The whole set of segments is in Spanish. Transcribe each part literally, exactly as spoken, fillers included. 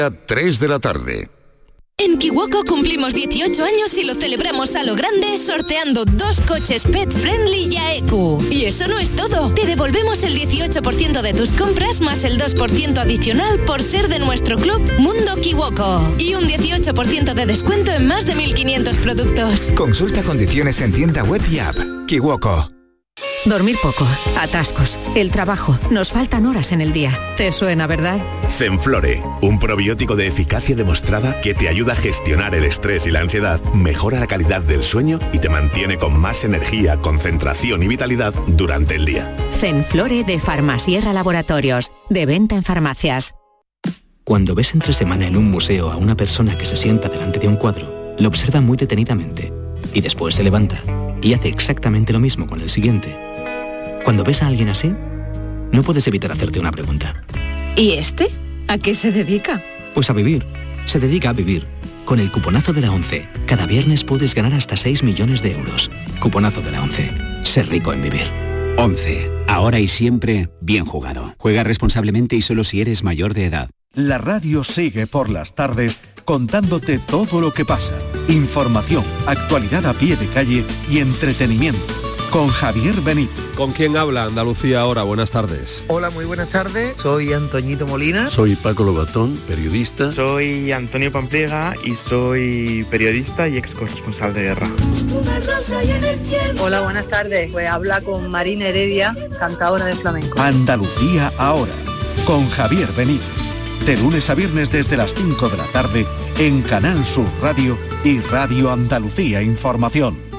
tres de la tarde. En Kiwoko cumplimos dieciocho años y lo celebramos a lo grande sorteando dos coches Pet Friendly y A E Q. Y eso no es todo. Te devolvemos el dieciocho por ciento de tus compras más el dos por ciento adicional por ser de nuestro club Mundo Kiwoko. Y un dieciocho por ciento de descuento en más de mil quinientos productos. Consulta condiciones en tienda web y app. Kiwoko. Dormir poco, atascos, el trabajo, nos faltan horas en el día. ¿Te suena, verdad? Zenflore, un probiótico de eficacia demostrada que te ayuda a gestionar el estrés y la ansiedad, mejora la calidad del sueño y te mantiene con más energía, concentración y vitalidad durante el día. Zenflore de Farmasierra Laboratorios, de venta en farmacias. Cuando ves entre semana en un museo a una persona que se sienta delante de un cuadro, lo observa muy detenidamente y después se levanta y hace exactamente lo mismo con el siguiente. Cuando ves a alguien así, no puedes evitar hacerte una pregunta. ¿Y este? ¿A qué se dedica? Pues a vivir. Se dedica a vivir. Con el cuponazo de la ONCE, cada viernes puedes ganar hasta seis millones de euros. Cuponazo de la ONCE. Ser rico en vivir. ONCE. Ahora y siempre, bien jugado. Juega responsablemente y solo si eres mayor de edad. La radio sigue por las tardes contándote todo lo que pasa. Información, actualidad a pie de calle y entretenimiento. Con Javier Benítez. ¿Con quién habla Andalucía ahora? Buenas tardes. Hola, muy buenas tardes. Soy Antoñito Molina. Soy Paco Lobatón, periodista. Soy Antonio Pampliega y soy periodista y ex corresponsal de guerra. Hola, buenas tardes. Pues habla con Marina Heredia, cantadora de flamenco. Andalucía ahora, con Javier Benítez. De lunes a viernes desde las cinco de la tarde en Canal Sur Radio y Radio Andalucía Información.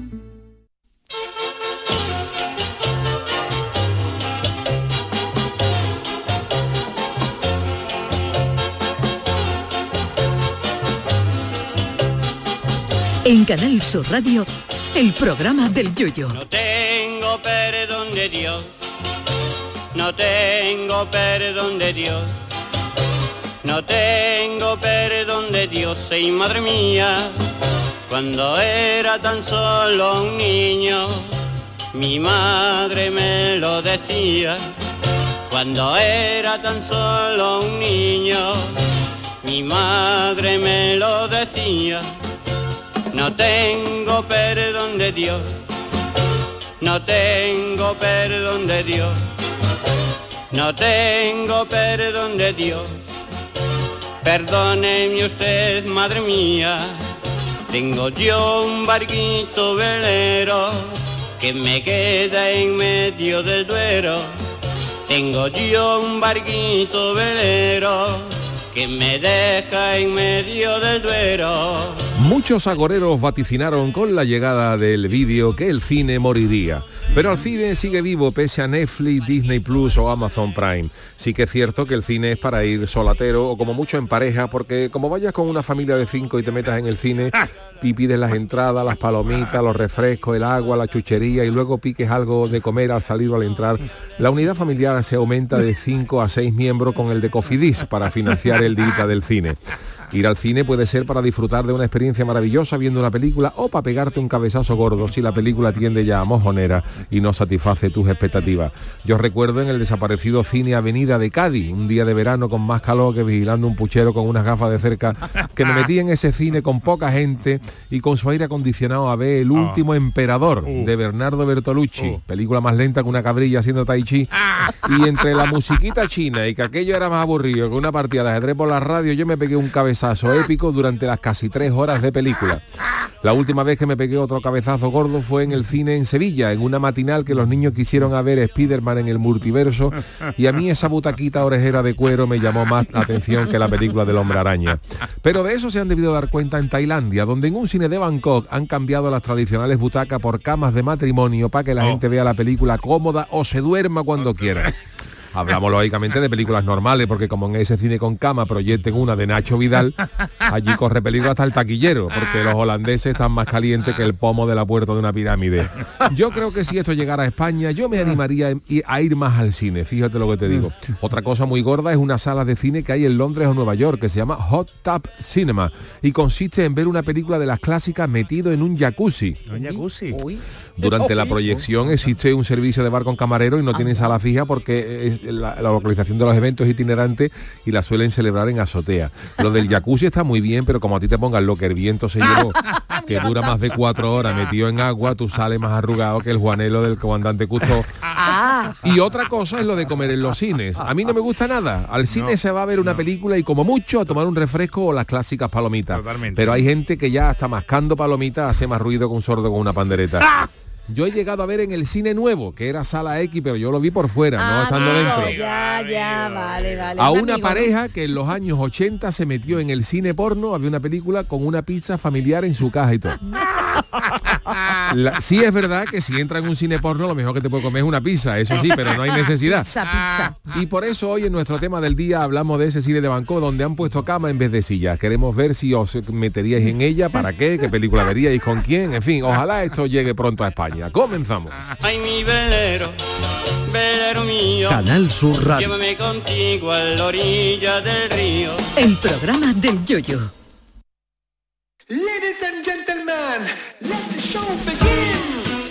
En Canal Sur Radio, el programa del Yoyo. No tengo perdón de Dios, no tengo perdón de Dios, no tengo perdón de Dios, y madre mía, cuando era tan solo un niño, mi madre me lo decía, cuando era tan solo un niño, mi madre me lo decía. No tengo perdón de Dios, no tengo perdón de Dios, no tengo perdón de Dios. Perdóneme usted, madre mía, tengo yo un barquito velero que me queda en medio del Duero. Tengo yo un barquito velero que me deja en medio del Duero. Muchos agoreros vaticinaron con la llegada del vídeo que el cine moriría. Pero el cine sigue vivo pese a Netflix, Disney Plus o Amazon Prime. Sí que es cierto que el cine es para ir solatero o como mucho en pareja, porque como vayas con una familia de cinco y te metas en el cine y pides las entradas, las palomitas, los refrescos, el agua, la chuchería y luego piques algo de comer al salir o al entrar, la unidad familiar se aumenta de cinco a seis miembros con el de Cofidis para financiar el día del cine. Ir al cine puede ser para disfrutar de una experiencia maravillosa viendo una película o para pegarte un cabezazo gordo si la película tiende ya a mojonera y no satisface tus expectativas. Yo recuerdo en el desaparecido cine Avenida de Cádiz, un día de verano con más calor que vigilando un puchero con unas gafas de cerca, que me metí en ese cine con poca gente y con su aire acondicionado a ver El último emperador de Bernardo Bertolucci, película más lenta que una cabrilla haciendo tai chi, y entre la musiquita china y que aquello era más aburrido que una partida de ajedrez por la radio, yo me pegué un cabezazo épico durante las casi tres horas de película. La última vez que me pegué otro cabezazo gordo fue en el cine en Sevilla, en una matinal que los niños quisieron a ver Spiderman en el multiverso, y a mí esa butaquita orejera de cuero me llamó más la atención que la película del Hombre Araña. Pero de eso se han debido dar cuenta en Tailandia, donde en un cine de Bangkok han cambiado las tradicionales butacas por camas de matrimonio para que la gente vea la película cómoda o se duerma cuando quiera. Hablamos lógicamente de películas normales, porque como en ese cine con cama proyecten una de Nacho Vidal, allí corre peligro hasta el taquillero, porque los holandeses están más calientes que el pomo de la puerta de una pirámide. Yo creo que si esto llegara a España, yo me animaría a ir más al cine, fíjate lo que te digo. Otra cosa muy gorda es una sala de cine que hay en Londres o Nueva York, que se llama Hot Tub Cinema, y consiste en ver una película de las clásicas metido en un jacuzzi. ¿Un jacuzzi? Durante la proyección existe un servicio de bar con camarero y no tiene sala fija porque la, la localización de los eventos itinerantes y la suelen celebrar en azotea. Lo del jacuzzi está muy bien, pero como a ti te pongan lo que el viento se llevó, que dura más de cuatro horas metido en agua, tú sales más arrugado que el Juanelo del comandante Cousteau. Ah. Y otra cosa es lo de comer en los cines. A mí no me gusta nada. Al cine no, se va a ver una no. película y como mucho a tomar un refresco o las clásicas palomitas. Totalmente. Pero hay gente que ya está mascando palomitas, hace más ruido que un sordo con una pandereta. ¡Ah! Yo he llegado a ver en el cine nuevo, que era Sala X, pero yo lo vi por fuera, ah, no estando amigo, dentro. Ya, ya, vale, vale. A una amigo, pareja ¿no? que en los años ochenta se metió en el cine porno, había una película con una pizza familiar en su caja y todo. La, sí es verdad que si entra en un cine porno lo mejor que te puede comer es una pizza, eso sí, pero no hay necesidad. Pizza, pizza. Y por eso hoy en nuestro tema del día hablamos de ese cine de Bangkok donde han puesto cama en vez de sillas. Queremos ver si os meteríais en ella, para qué, qué película veríais, con quién, en fin, ojalá esto llegue pronto a España. Comenzamos. Ay, mi velero, velero mío, Canal Sur Radio. Llévame contigo a la orilla del río. El programa del Yoyo. Ladies and gentlemen, let the show begin.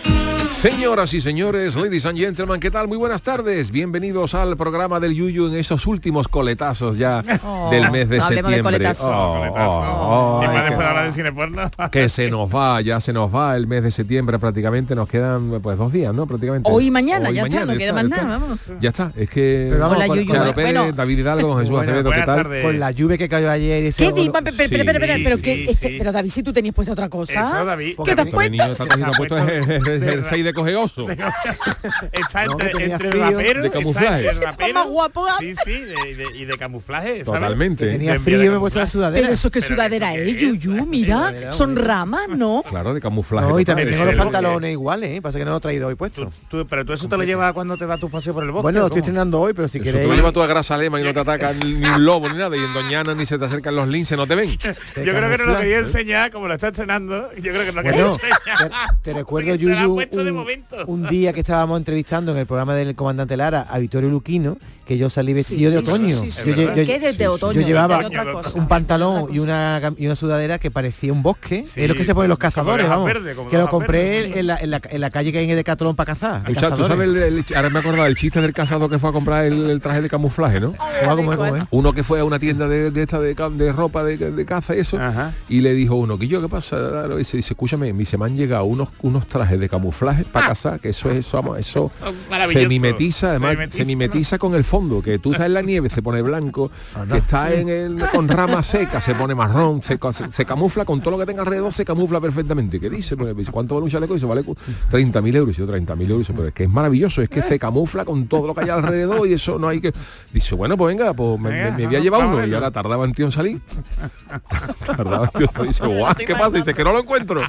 Señoras y señores, ladies and gentlemen, ¿qué tal? Muy buenas tardes. Bienvenidos al programa del Yuyu en esos últimos coletazos ya oh, del mes de no septiembre. De coletazo. Oh, coletazo. Oh, oh, y más que, después de hablar de cine porno. Que se nos va, ya se nos va el mes de septiembre prácticamente, nos quedan pues dos días, ¿no? Prácticamente. Hoy y mañana, Hoy ya mañana, está, no queda más está, nada, vamos. Ya está, es que pero vamos, no, con, Charo Pérez, bueno, David Hidalgo, don Jesús buena, Acevedo, ¿qué tal? Tarde. Con la lluvia que cayó ayer y ese ¿Qué dices? Pero, pero, pero, pero, pero, sí, que, sí, este, sí. pero David, si tú tenías puesto otra cosa. Eso, David. ¿Qué te has puesto? Está puesto el seis de cogeoso. Está No, entre, tenía entre frío. rapero, De camuflaje. está entre rapero, más guapo. sí, sí, de, de, y de camuflaje, ¿sabes? Totalmente. Tenía De frío y de me he puesto la sudadera. Pero eso que Pero sudadera eso es, qué es, Yuyu, mira, son ramas, ¿no? Claro, de camuflaje. No, y también total. tengo los Pero pantalones iguales, ¿eh? Pasa que no lo he traído hoy puesto. Tú, tú, pero tú eso te lo llevas cuando te das tu paseo por el bosque. Bueno, lo estoy ¿cómo? estrenando hoy, pero si Eso queréis... tú lo llevas tú a grasa lema y no te ataca ni un lobo ni nada, y en Doñana ni se te acercan los linces, no te ven. Yo creo que no lo quería enseñar, como lo está estrenando, yo creo que no lo quería Bueno, enseñar. te, te recuerdo, Porque se la ha Yuyu, puesto de un, momento, un ¿sabes? día que estábamos entrevistando en el programa del comandante Lara a Vittorio Luquino, que yo salí vestido de otoño. Sí, sí, Yo, sí. yo- yo- ¿Qué de, de otoño? yo llevaba de otra cosa. un pantalón Otra y cosa. una, cam- y una sudadera que parecía un bosque. Sí, es lo que se ponen los como cazadores, de hojas vamos. verdes, como que de lo hojas compré verdes. en la, en, la, en la calle que hay en el Decathlon para cazar. Tú sabes, tú sabes el, el- ahora me acordaba el chiste del casado que fue a comprar el, el traje de camuflaje, ¿no? ¿Cómo, cómo es, cómo es? Uno que fue a una tienda de, de esta de, ca- de ropa de, de caza y eso, Ajá. y le dijo uno, que yo, ¿qué pasa? Y dice, dice, escúchame, me dice, me han llegado unos, unos trajes de camuflaje para cazar, que eso es, eso, vamos, eso Maravilloso. se mimetiza, además, Se mimetiza, se mimetiza con el fondo, que tú estás en la nieve, se pone blanco, Anda. que está en el, con rama seca, se pone marrón, se, se, se camufla con todo lo que tenga alrededor, se camufla perfectamente. ¿Qué dice? Pues, dice, ¿cuánto vale un chaleco? Dice, vale treinta mil euros. Dice, treinta mil euros, pero es que es maravilloso, es que se camufla con todo lo que hay alrededor y eso no hay que... Dice, bueno, pues venga, pues me, me- me voy a llevar uno, y ahora tardaba en tío en salir. Tardaba en tío en salir. Dice, guau, ¿qué pasa? Dice, que no lo encuentro.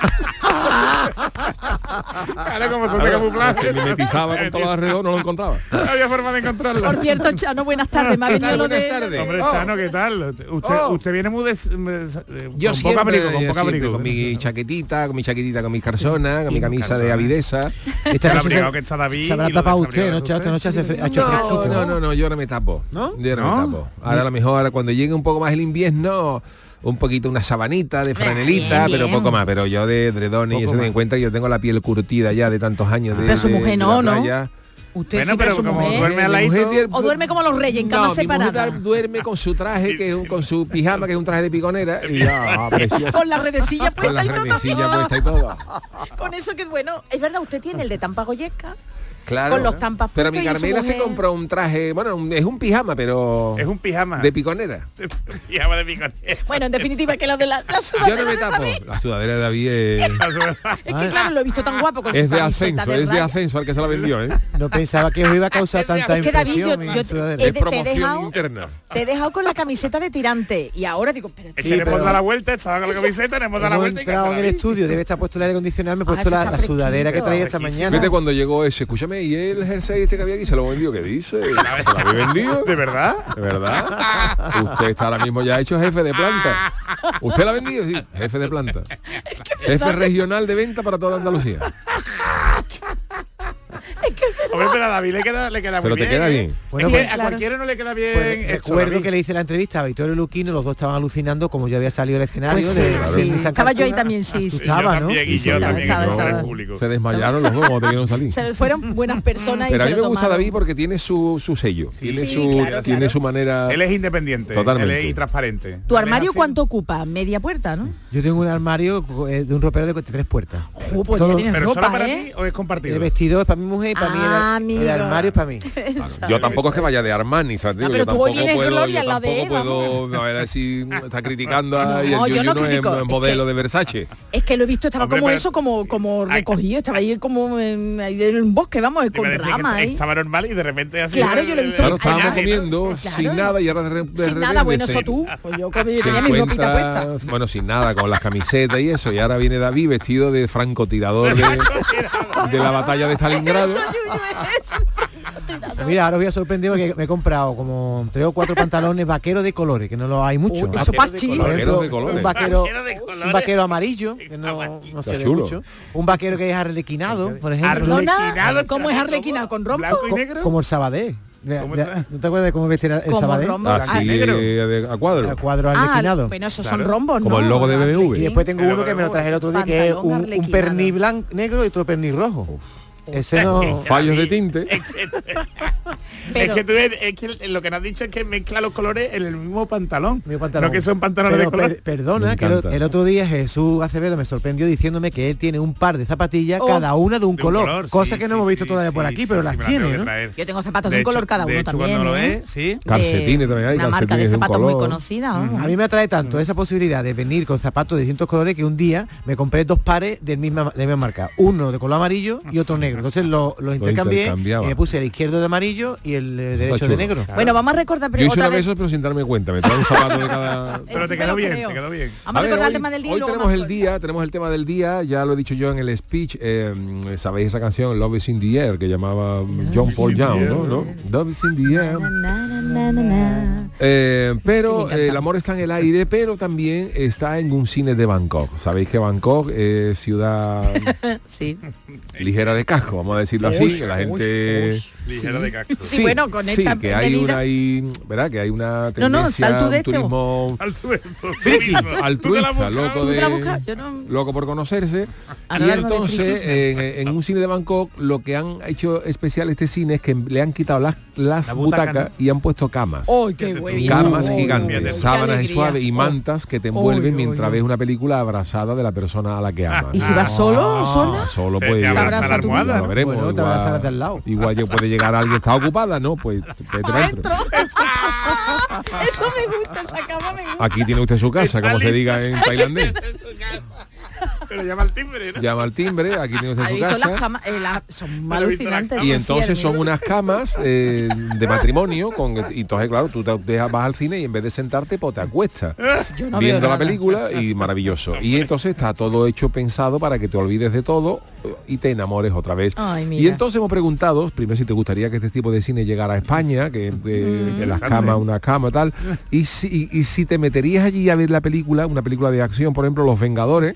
Claro, como son de camuflaje. Se mimetizaba con todo alrededor, no lo encontraba. No había forma de encontrarlo. Por cierto, Chano, buenas tardes. Me ha ¿Qué venido tal? lo Buenas de... tardes. Hombre, Oh. Chano, ¿qué tal? Usted, Oh. usted viene muy des, eh, Yo con siempre, poco abrigo, con yo poco siempre, abrigo. con mi chaquetita, con mi chaquetita, con mi carzona, con mi camisa de Carzona. avidesa. Esta El noche abrigado se, que está David. se habrá y lo tapado desabrigado usted, ¿no? de Esta noche hace fre- ha hecho No, fresquito. no, no, no, yo ahora me tapo. ¿No? Yo ahora ¿No? me tapo. Ahora a lo mejor ahora cuando llegue un poco más el invierno, un poquito una sabanita de franelita, bien, pero bien. poco más. Pero yo de dredón y Poco eso ten más. en cuenta que yo tengo la piel curtida ya de tantos años de, Pero su de- mujer de no, la ¿no? playa. Usted Bueno, sí, pero pero su como mujer... duerme al Mi ladito. mujer tiene- O duerme como los reyes, en cama No, mi mujer separada. duerme con su traje, que es un, con su pijama, que es un traje de piconera, y ya, precioso. Con la redecilla Con la puesta y todo. remesilla puesta y todo. Con eso que bueno, es verdad, usted tiene el de Tampagoyesca. Claro. Con los tampas Pero puestos mi y su Carmela se mujer- compró un traje, bueno, un- es un pijama, pero... Es un pijama. De piconera. Pijama de piconera. Bueno, en definitiva, que lo de la, la Yo sudadera no me de tapo. David. La sudadera de David es, Es que claro, lo he visto tan guapo con es su de camiseta ascenso, de es de rayas. ascenso al que se la vendió, ¿eh? No pensaba que os iba a causar tanta Es que David, yo, impresión. mi yo sudadera. he Es de- te, he promoción dejado, interna. te he dejado con la camiseta de tirante y ahora digo, pero Es tío, que le hemos pero- dado la vuelta, estaba con la camiseta, le hemos dado la Hemos vuelta y entrado casa en el David. estudio, debe estar puesto el aire acondicionado, me he Ah, puesto eso la, está la sudadera que fresquito, traía esta fresquísimo. mañana. Fíjate cuando llegó ese, escúchame, y el jersey este que había aquí se lo vendió, ¿qué dice? ¿Se lo había vendido? ¿De verdad? ¿De verdad? Usted está ahora mismo ya hecho jefe de planta. ¿Usted lo ha vendido? Sí, jefe de planta. Jefe regional de venta para toda Andalucía. es que es verdad. Hombre, pero a David le queda, le queda pero muy te bien. queda ¿eh? bien. Bueno, Es pues, que a claro. cualquiera no le queda bien. Pues, esto, recuerdo David. que le hice la entrevista a Vittorio Luquino, los dos estaban alucinando como yo había salido al escenario. Pues sí, de- sí. de San Estaba yo ahí Cartuna. también, sí, Tú sí. estabas, Yo ¿no? también, y Sí, yo sí, también, estaba, estaba en estaba. el público. Se desmayaron los dos cuando te vieron salir. Se fueron buenas personas y Pero a se mí lo me gusta tomaron. David porque tiene su, su sello, tiene, sí, su, claro, tiene claro. su manera. Él es independiente. Totalmente. Él es transparente. ¿Tu armario cuánto ocupa? Media puerta, ¿no? Yo tengo un armario eh, de un ropero de tres puertas. Uh, pues Todo- ya tienes ¿Pero ropa, solo para ¿eh? ti o es compartido? El vestido es para mi mujer y para mí Ah, el, el amigo. armario es para mí. Yo tampoco es que vaya de Armani, ¿sabes? No, Digo, pero yo tú hoy tampoco vienes puedo, Gloria yo en la de tampoco Eva, puedo, a ver si está criticando a No, y el yo Yuyu no no es critico, es modelo que- de Versace. Es que lo he visto, estaba Hombre, como pero- eso, como, como recogido, estaba ahí como en, ahí en un bosque, vamos, Te con iba a decir que ramas ahí. estaba normal y de repente así. Claro, yo lo he visto. Claro, Ay, estábamos ay, comiendo claro. sin nada y ahora de, re- de Sin nada, repente bueno, se- eso tú. Pues yo comí, se tenía mi ropita encuentra- puesta. bueno, sin nada, con las camisetas y eso, y ahora viene David vestido de francotirador de, de la batalla de Stalingrado. Eso, Yuyu, es. Mira, ahora os voy a sorprender porque me he comprado como tres o cuatro pantalones vaqueros de colores, que no los hay mucho. Uy, eso Vaqueros de pachi. colores. Por ejemplo, Vaqueros de colores. un vaquero, Vaquero de colores. un vaquero amarillo, que no, no se ve chulo. mucho. Un vaquero que es arlequinado, por ejemplo. Perdona, Arlequinado, ¿cómo es arlequinado? ¿Con rompo? ¿Blanco y Co- negro? como el Sabadell. De- ¿Cómo de- está? ¿No te acuerdas de cómo vestir el Como Sabadell? rombo. Así Ah, negro. de- de- a cuadro. A cuadro Ah, arlequinado. bueno, esos son Claro. rombos, Como ¿no? el logo de B M W. Y después tengo Pero uno que me lo traje el otro día, que es pantalón un, un arlequinado. pernil blanco negro y otro pernil rojo. Ese no... Fallos de tinte. Pero- es que tú eres- es que lo que nos has dicho es que mezcla los colores en el mismo pantalón. Mi pantalón. No que son pantalones Pero de color. per- perdona, Me que el, encanta. el otro día Jesús Acevedo me sorprendió diciéndome que él tiene un par de zapatillas, Oh. cada una de un De un color, color, cosa sí, que no sí, hemos visto sí, todavía sí, por aquí, sí, pero sí, las me la tengo tiene, que ¿no? traer. Yo tengo zapatos De de un color hecho- cada de uno hecho, también, cuando lo ¿eh? ves, sí. Calcetines también hay, Una marca calcetines de de un zapatos muy color. conocida, vamos. A mí me atrae tanto esa posibilidad de venir con zapatos de distintos colores que un día me compré dos pares del misma, de la misma marca, uno de color amarillo y otro negro. Entonces lo- los intercambié y intercambiaba. me puse el izquierdo de amarillo y el eh, derecho chulo. de negro. Bueno, vamos a recordar Yo hice otra una vez. vez eso, pero sin darme cuenta. Me trae un zapato de cada... Pero te me quedó lo bien, creo. te quedó bien. Vamos a A ver, recordar hoy, el tema del día y hoy luego tenemos más el cosas. día, tenemos el tema del día, ya lo he dicho yo en el speech, eh, sabéis esa canción Love is in the Air que llamaba John Paul Young, ¿no? ¿no? Love is in the Air. Na, na, na, na, na. Eh, Que pero me encanta. eh, el amor está en el aire, pero también está en un cine de Bangkok. Sabéis que Bangkok es ciudad Sí. ligera de casco, vamos a decirlo así, que la gente... Ligero de casco. Sí, bueno, con esta que hay medida- una ahí, ¿verdad? Que hay una No, no, tendencia, sal tú de un esto. turismo Friki. altruista, loco ¿Tú te la de buscas? Yo no... loco por conocerse. Ahora Y hablamos de entonces friquismo. en, en un cine de Bangkok lo que han hecho especial este cine es que le han quitado las, las La butaca, butacas y han puesto camas. ¡Oh, qué buenísimo! Camas Oh, gigantes, qué sábanas alegría. suaves y Oh. mantas que te envuelven Oh, mientras oh, ves oh. una película abrazada de la persona a la que amas. ¿Y si vas solo o sola? Solo Te- pues te ya- abraza la almohada, ya lo ¿no? veremos. Bueno, te igual- abrazarás del lado. Igual que puede llegar alguien, está ocupada, ¿no? Pues vete para adentro. Eso me gusta, esa cama me gusta. Aquí tiene usted su casa, como se diga en tailandés. Pero llama al timbre, ¿no? Llama al timbre, aquí tiene usted ¿Has su visto casa. las camas? Eh, la- son Pero he visto las alucinantes. camas. Y sí, entonces sí, son hermano. unas camas eh, de matrimonio con y entonces claro, tú te dejas, vas al cine y en vez de sentarte pues te acuestas Yo no viendo veo la nada. película y maravilloso. Y entonces está todo hecho pensado para que te olvides de todo y te enamores otra vez. Ay, mira. Y entonces hemos preguntado, primero si te gustaría que este tipo de cine llegara a España, que, eh, que las camas, una cama tal, y si, y, y si te meterías allí a ver la película, una película de acción, por ejemplo, Los Vengadores,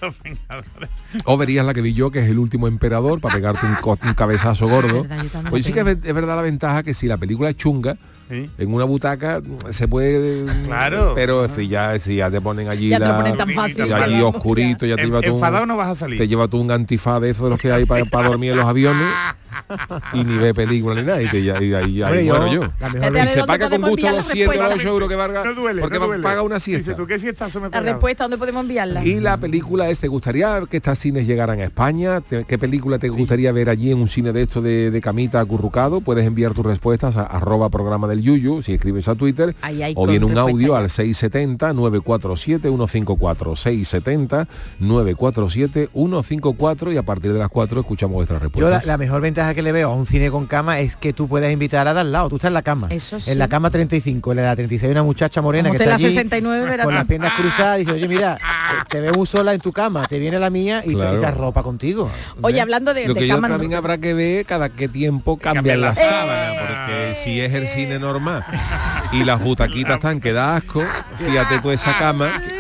o verías la que vi yo, que es El Último Emperador, para pegarte un, co- un cabezazo gordo. verdad, yo también Pues la sí que es, tengo. ver- es verdad la ventaja que si la película es chunga, Sí. en una butaca se puede, Claro. pero si ya si ya te ponen allí Ya te lo la- ponen tan fácil. y allí vamos, oscurito, ya te En- lleva tú un- enfadado no vas a salir. te lleva tú un antifaz de esos de los que hay para dormir en los aviones y ni ve película ni nada y, te, ya- y ahí, ahí Hombre, yo, muero yo. la mejor Fíjate, a Y ver se dónde paga con podemos gusto enviar los la siete o respuesta. ocho euros que valga No duele, porque no duele. paga una Dice, siesta. ¿tú qué siesta se me La pega? respuesta, ¿dónde podemos enviarla? Y la película es, ¿te gustaría que estas cines llegaran a España? ¿Te- ¿Qué película te gustaría ver allí en un cine de esto de, de camita acurrucado? Puedes enviar tus respuestas a arroba programa del Yuyu, si escribes a Twitter, Ahí hay o bien con un respuesta audio ya. al seis setenta, nueve cuatro siete, uno cinco cuatro, seis setenta, nueve cuatro siete, uno cinco cuatro y a partir de las cuatro escuchamos vuestras Yo la, respuestas. la mejor ventaja que le veo a un cine con cama es que tú puedes invitar a dar al lado. Tú estás en la cama. Eso sí. En la cama treinta y cinco, en la treinta y seis una muchacha morena Como que te está la allí sesenta y nueve, verás con tú. las piernas cruzadas y dice, oye, mira, te veo muy sola en tu cama, te viene la mía y, se- Claro. y se arropa contigo. Oye, hablando de, Lo de que yo cama, también habrá que ver cada qué tiempo cambian Cambian las las sábanas, porque si es el cine normal y las butaquitas están que da asco, fíjate tú esa cama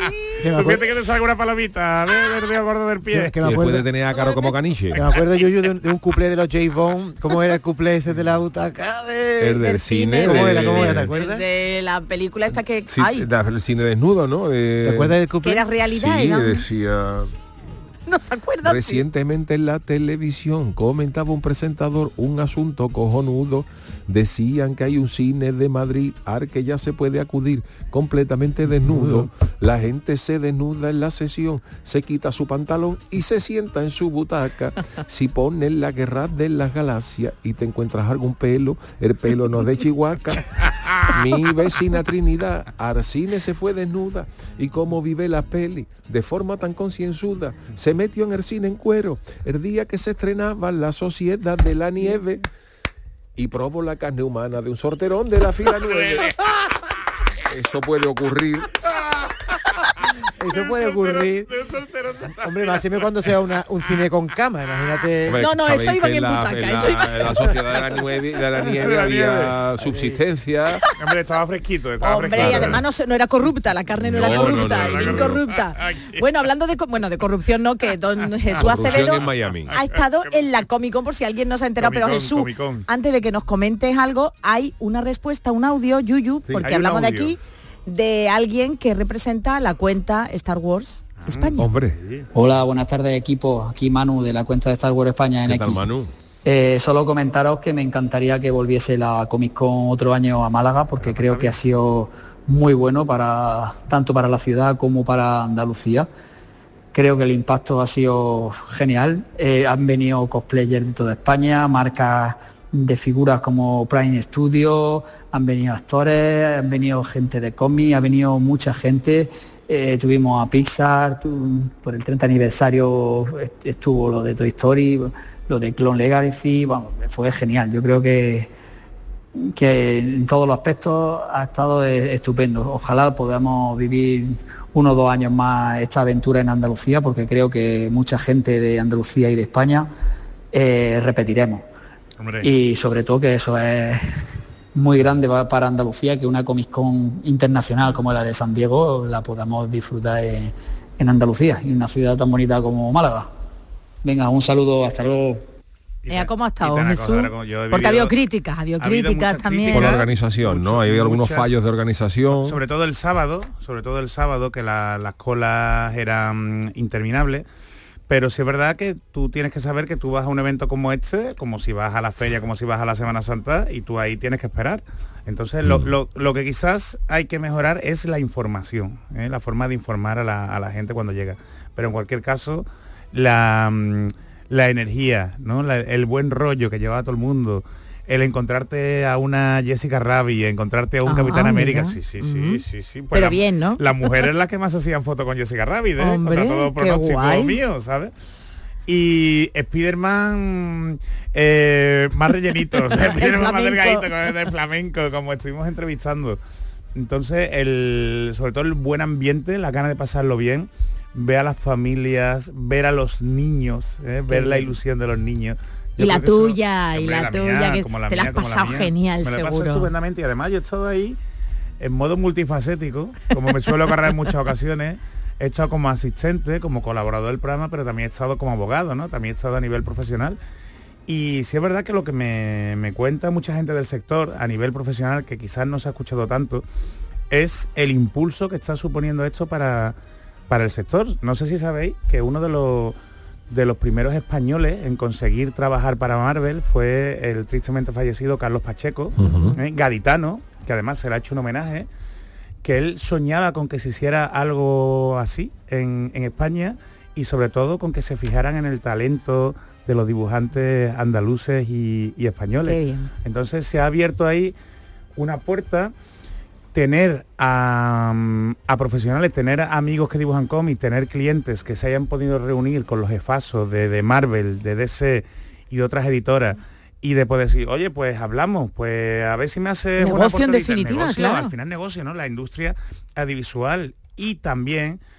Tú fíjate que te salga una palomita, del río gordo del pie. Es que me acuerdo, puede tener a Caro como caniche. Que me acuerdo yo, yo de, un, de un cuplé de los J-Bone. ¿Cómo era el cuplé ese de la butaca? De, el del cine. ¿Cómo de, era? ¿Cómo era? ¿Te acuerdas? El de la película esta que sí, hay. El cine desnudo, ¿no? De, ¿Te acuerdas del cuplé? Que era realidad, sí, era. decía... No se acuerda. Recientemente en la televisión comentaba un presentador un asunto cojonudo. Decían que hay un cine de Madrid al que ya se puede acudir completamente desnudo. La gente se desnuda en la sesión, se quita su pantalón y se sienta en su butaca. Si pones la guerra de las galaxias y te encuentras algún pelo, el pelo no es de Chihuahua. Mi vecina Trinidad al cine se fue desnuda y como vive la peli de forma tan concienzuda, se metió en el cine en cuero el día que se estrenaba La Sociedad de la Nieve y probó la carne humana de un sorterón de la fila nueve. Eso puede ocurrir. Eso puede ocurrir. Hombre, más siempre cuando sea una, un cine con cama, imagínate. Hombre, no, no, eso iba en butaca. En eso iba... la, la sociedad de la nieve, de la nieve había subsistencia. Hombre, estaba fresquito. Estaba Hombre, fresquito. y además no, se, no era corrupta, la carne no, no era corrupta, no, no, no, incorrupta. No, no. Bueno, hablando de, bueno, de corrupción, no, que don Jesús Acevedo ha estado en la Comic Con, por si alguien no se ha enterado, Comic-Con, pero Jesús, Comic-Con. Antes de que nos comentes algo, hay una respuesta, un audio, Yuyu, sí, porque hablamos de aquí, de alguien que representa la cuenta Star Wars España. Hombre. Hola, buenas tardes equipo, aquí Manu de la cuenta de Star Wars España en ¿Qué X. tal, Manu? Eh, solo comentaros que me encantaría que volviese la Comic Con otro año a Málaga porque creo que ha sido muy bueno para tanto para la ciudad como para Andalucía. Creo que el impacto ha sido genial. Eh, han venido cosplayers de toda España, marcas de figuras como Prime Studio, han venido actores, han venido gente de cómic, ha venido mucha gente. Eh, tuvimos a Pixar, tu, por el treinta aniversario estuvo lo de Toy Story, lo de Clone Legacy, bueno, fue genial. Yo creo que, que en todos los aspectos ha estado estupendo. Ojalá podamos vivir uno o dos años más esta aventura en Andalucía, porque creo que mucha gente de Andalucía y de España eh, repetiremos. Hombre. Y sobre todo que eso es muy grande para Andalucía, que una Comic Con internacional como la de San Diego la podamos disfrutar en, en Andalucía, y una ciudad tan bonita como Málaga. Venga, un saludo, hasta luego. Eh, ¿Cómo ha estado, Jesús? Vivido, Porque ha habido críticas, ha habido críticas también. Por la organización, mucho, ¿no? Hay algunos muchas, fallos de organización. Sobre todo el sábado, sobre todo el sábado, que la, las colas eran interminables. Pero sí es verdad que tú tienes que saber que tú vas a un evento como este, como si vas a la feria, como si vas a la Semana Santa, y tú ahí tienes que esperar. Entonces, mm. lo, lo, lo que quizás hay que mejorar es la información, ¿eh? La forma de informar a la, a la gente cuando llega. Pero en cualquier caso, la, la energía, ¿no? La, el buen rollo que lleva a todo el mundo, el encontrarte a una Jessica Rabbit, encontrarte a un ah, Capitán América, sí, sí, sí, sí, sí. Pues pero la, bien, ¿no? Las mujeres eran las que más hacían fotos con Jessica Rabbit, ¿eh? Hombre, contra todo pronóstico mío, ¿sabes? Y Spiderman eh, más rellenito, o sea, Spiderman más delgadito, de flamenco, como estuvimos entrevistando. Entonces, el, sobre todo el buen ambiente, la gana de pasarlo bien, ver a las familias, ver a los niños, ¿eh? Ver la ilusión de los niños. Yo y la tuya, eso, y la, la tuya, mía, que la te la has pasado genial, me seguro. Me la he pasado estupendamente, y además yo he estado ahí en modo multifacético, como me suelo agarrar en muchas ocasiones. He estado como asistente, como colaborador del programa, pero también he estado como abogado, ¿no? También he estado a nivel profesional. Y sí es verdad que lo que me, me cuenta mucha gente del sector a nivel profesional, que quizás no se ha escuchado tanto, es el impulso que está suponiendo esto para, para el sector. No sé si sabéis que uno de los de los primeros españoles en conseguir trabajar para Marvel fue el tristemente fallecido Carlos Pacheco, uh-huh. eh, gaditano, que además se le ha hecho un homenaje, que él soñaba con que se hiciera algo así en, en España, y sobre todo con que se fijaran en el talento de los dibujantes andaluces y, y españoles. Qué bien. Entonces se ha abierto ahí una puerta, tener a, a profesionales, tener amigos que dibujan cómics, tener clientes que se hayan podido reunir con los jefazos de, de Marvel, de D C y de otras editoras, y de poder decir, oye, pues hablamos, pues a ver si me hace negocio en definitiva, negocio, claro. Al final negocio, ¿no? La industria audiovisual, y también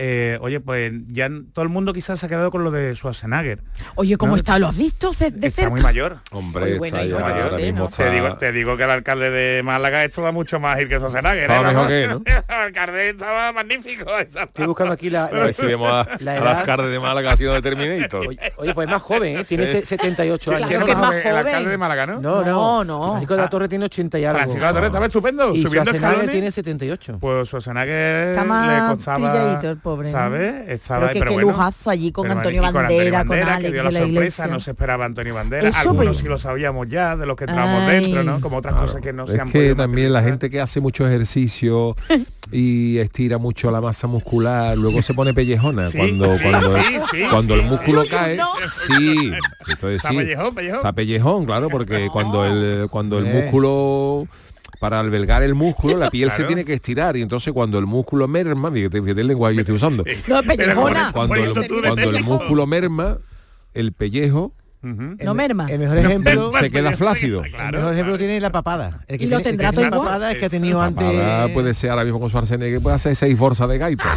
eh, oye, pues ya todo el mundo quizás se ha quedado con lo de Schwarzenegger. Oye, ¿cómo ¿no? está? ¿Lo has visto de, de está cerca? muy mayor. Hombre, Oye, bueno, está ya, mayor, ahora sí, mismo ¿no? está... Te digo, te digo que el alcalde de Málaga esto va mucho más ir que Schwarzenegger. Estaba ¿eh? mejor que, ¿no? El alcalde estaba magnífico. Estoy buscando aquí la... A ver si vemos a, la al edad. alcalde de Málaga haciendo de Terminator. Oye, oye, pues es más joven, ¿eh? Tiene Sí. setenta y ocho años. Claro que es más El joven. alcalde de Málaga, ¿no? No, No, no. no. Francisco de la Torre tiene ochenta y algo. Francisco de la Torre estaba estupendo. Y subiendo Schwarzenegger escalones. tiene setenta y ocho. Pues Schwarzenegger Está le más costaba, trilladito el pobre, ¿no? ¿sabes? Estaba, Pero que pero qué bueno, lujazo allí con pero Antonio y con Bandera, con Bandera, Alex que dio de la la sorpresa, Iglesia. no se esperaba Antonio Bandera. Eso, Algunos pues- sí lo sabíamos ya, de los que entramos Ay. dentro, ¿no? Como otras Claro. cosas que no se Es han que podido también la materializar. gente que hace mucho ejercicio y estira mucho la masa muscular, luego se pone pellejona Sí, cuando sí, cuando, sí, sí, cuando sí, el sí. músculo Yo cae. no. Sí, entonces Está sí. pellejón, pellejón. Está pellejón, claro, porque cuando el cuando el Eh. músculo para albergar el músculo, la piel se Claro. tiene que estirar y entonces cuando el músculo merma, fíjate, fíjate el lenguaje que estoy usando. No, pellejona. Cuando el, Poniendo tú de cuando el pellejo. músculo merma, el pellejo Ujú. No merma. El mejor ejemplo... se queda flácido. El mejor ejemplo tiene la papada. El que ¿Y lo tiene, tendrá el que tiene todo igual? papada es que ha tenido La antes... papada puede ser ahora mismo con Schwarzenegger, puede hacer seis bolsas de gaita.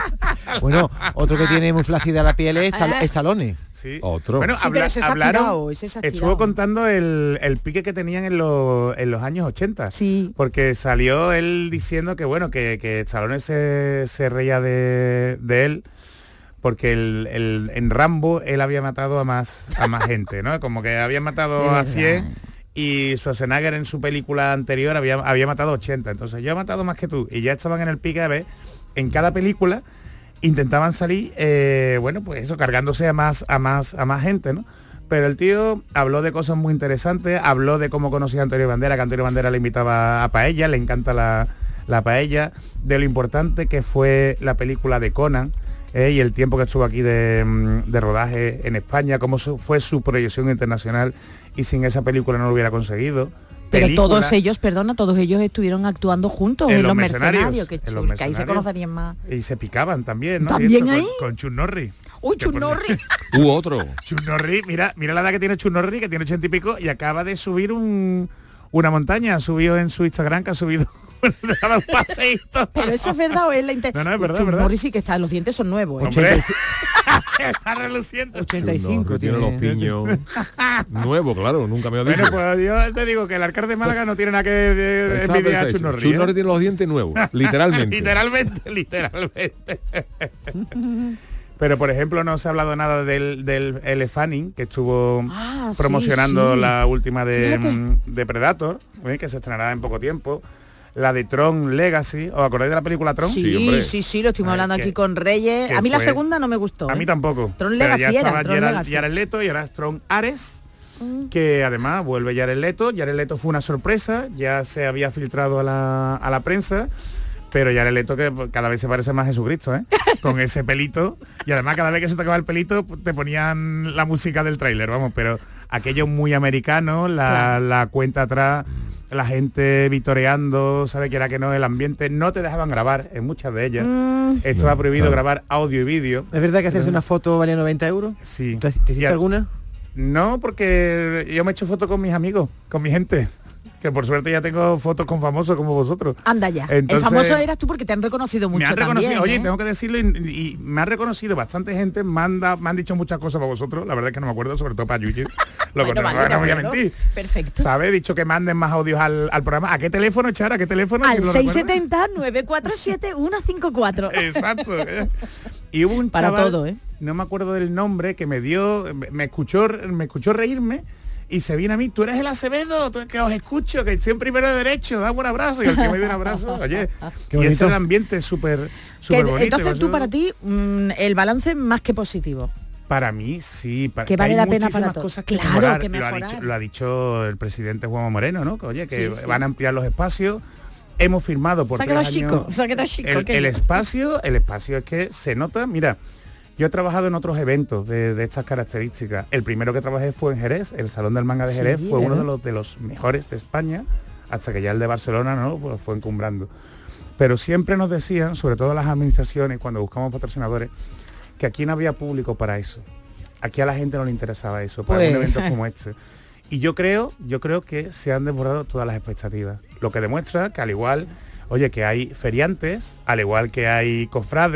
Bueno, otro que tiene muy flácida la piel es Estal- Ah. Estalones. Sí. Otro. Bueno, Sí, habla- pero ese se ha hablaron, tirado, ese se ha estuvo tirado. contando el, el pique que tenían en, los en los años ochenta. Sí. Porque salió él diciendo que bueno, que, que Stallone se, se reía de, de él porque el, el- en Rambo él había matado a más a más gente, ¿no? Como que había matado De a verdad. cien y Schwarzenegger en su película anterior había, había matado ochenta. Entonces yo he matado más que tú. Y ya estaban en el pique de ver, en cada película intentaban salir, eh, bueno, pues eso, cargándose a más, a más, a más gente, ¿no? Pero el tío habló de cosas muy interesantes, habló de cómo conocía a Antonio Bandera, que Antonio Bandera le invitaba a paella, le encanta la, la paella, de lo importante que fue la película de Conan, eh, y el tiempo que estuvo aquí de, mm, de rodaje en España, cómo su- fue su proyección internacional y sin esa película no lo hubiera conseguido. Pero Película- todos ellos, perdona, todos ellos estuvieron actuando juntos en, En los Los mercenarios, Mercenarios, que, en chul, Los que ahí se Mercenarios. conocerían más. Y se picaban también, ¿no? ¿También Y eso, con- ahí? Con, Chuck Norris. Uy, Que por Chuck Norris. U otro. Chuck Norris, mira, mira la edad que tiene Chuck Norris, que tiene ochenta y pico, y acaba de subir un, una montaña, ha subido en su Instagram, que ha subido un paseíto. Pero eso es verdad o es la inter... No, no, es verdad, Chuck es verdad. Norris sí que está, los dientes son nuevos. ¿eh? Hombre, está reluciente. ochenta y cinco tiene los piños nuevo, claro, nunca me lo dicho. Bueno, pues yo te digo que el alcalde de Málaga no tiene nada que de- Está envidiar a perfecto. Chuck Norris. Chuck ¿eh? Norris tiene los dientes nuevos, literalmente. literalmente, literalmente. Pero por ejemplo no se ha hablado nada del, del Elle Fanning, que estuvo Ah, sí, promocionando sí. la última de, Fíjate. mm, de Predator, ¿eh? Que se estrenará en poco tiempo. La de Tron Legacy, ¿os acordáis de la película Tron? Sí, hombre. sí, sí, lo estuvimos Ay, hablando que- aquí con Reyes. que A mí la fue- segunda no me gustó. A mí ¿eh? tampoco. Tron Pero Legacy ya era, estaba Tron Gerard, Legacy. Jared Leto y ahora Tron Ares, Mm. que además vuelve Jared Leto. Jared Leto fue una sorpresa, ya se había filtrado a la, a la prensa, pero Jared Leto que cada vez se parece más a Jesucristo, ¿eh? Con ese pelito. Y además cada vez que se tocaba el pelito te ponían la música del tráiler, vamos, pero aquello muy americano, la, Claro. la cuenta atrás, la gente vitoreando, sabe que era que no, el ambiente, no te dejaban grabar en muchas de ellas. Mm. Estaba prohibido Claro. grabar audio y vídeo. ¿Es verdad que hacerse una foto valía noventa euros? Sí. ¿Te, te hiciste Ya- alguna? No, porque yo me he hecho fotos con mis amigos, con mi gente. Que por suerte ya tengo fotos con famosos como vosotros. Anda ya. Entonces- el famoso eras tú porque te han reconocido mucho Me han reconocido, también, oye, ¿eh? tengo que decirlo, y, y me ha reconocido bastante gente, me han, da- me han dicho muchas cosas para vosotros, la verdad es que no me acuerdo, sobre todo para Yuyu. Lo Bueno, que no, vale, no de voy a acuerdo. mentir. Perfecto. ¿Sabes? He dicho que manden más audios al, al programa. ¿A qué teléfono, Chara? ¿A qué teléfono? Al ¿Quién lo seis recuerda? siete cero, nueve cuatro siete, uno cinco cuatro. Exacto. ¿eh? Y hubo un Para chaval, todo, ¿eh? no me acuerdo del nombre, que me dio, me escuchó, me escuchó reírme y se viene a mí, tú eres el Acevedo, tú- que os escucho, que estoy en primero de derecho, dame un abrazo. Y el que me dio un abrazo, oye, Qué y ese bonito. es el ambiente súper Que, súper bonito. entonces Eso- tú para ti mm, el balance más que positivo. Para mí, sí. Para, Que vale hay la pena para muchísimas todos. cosas que Claro, mejorar. que Lo ha, mejorar. dicho, lo ha dicho el presidente Juanma Moreno, ¿no? Que, oye, que Sí, sí. van a ampliar los espacios. Hemos firmado por Se ha tres quedado años chico, se ha quedado chico, el, ¿qué? el espacio, el espacio es que se nota, mira, yo he trabajado en otros eventos de, de estas características. El primero que trabajé fue en Jerez, el Salón del Manga de Sí, Jerez fue uno ¿verdad? de los de los mejores de España, hasta que ya el de Barcelona no pues fue encumbrando. Pero siempre nos decían, sobre todo las administraciones, cuando buscamos patrocinadores, que aquí no había público para eso. Aquí a la gente no le interesaba eso, para Pues. un evento como este. Y yo creo, yo creo que se han desbordado todas las expectativas. Lo que demuestra que al igual, oye, que hay feriantes, al igual que hay cofrades,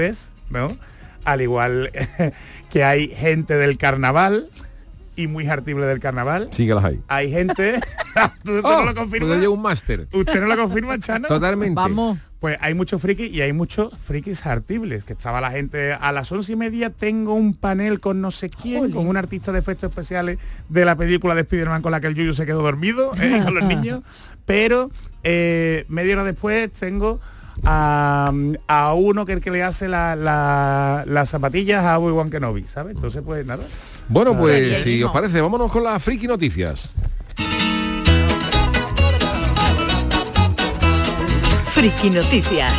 ¿no? Al igual que hay gente del carnaval y muy hartible del carnaval. Sí que las hay. Hay gente... ¿Tú, tú oh, no lo confirmas? Pues llevo un máster. ¿Usted no lo confirma, Chano? Totalmente. Vamos. Pues hay muchos frikis y hay muchos frikis hartibles, que estaba la gente a las once y media, tengo un panel con no sé quién, Jolín. Con un artista de efectos especiales de la película de Spider-Man con la que el Yuyu se quedó dormido, eh, con los niños, pero eh, media hora después tengo a, a uno que es el que le hace la, la, las zapatillas a Obi-Wan Kenobi, ¿sabes? Entonces pues nada. Bueno, pues si os parece, vámonos con las friki noticias. Friki Noticias.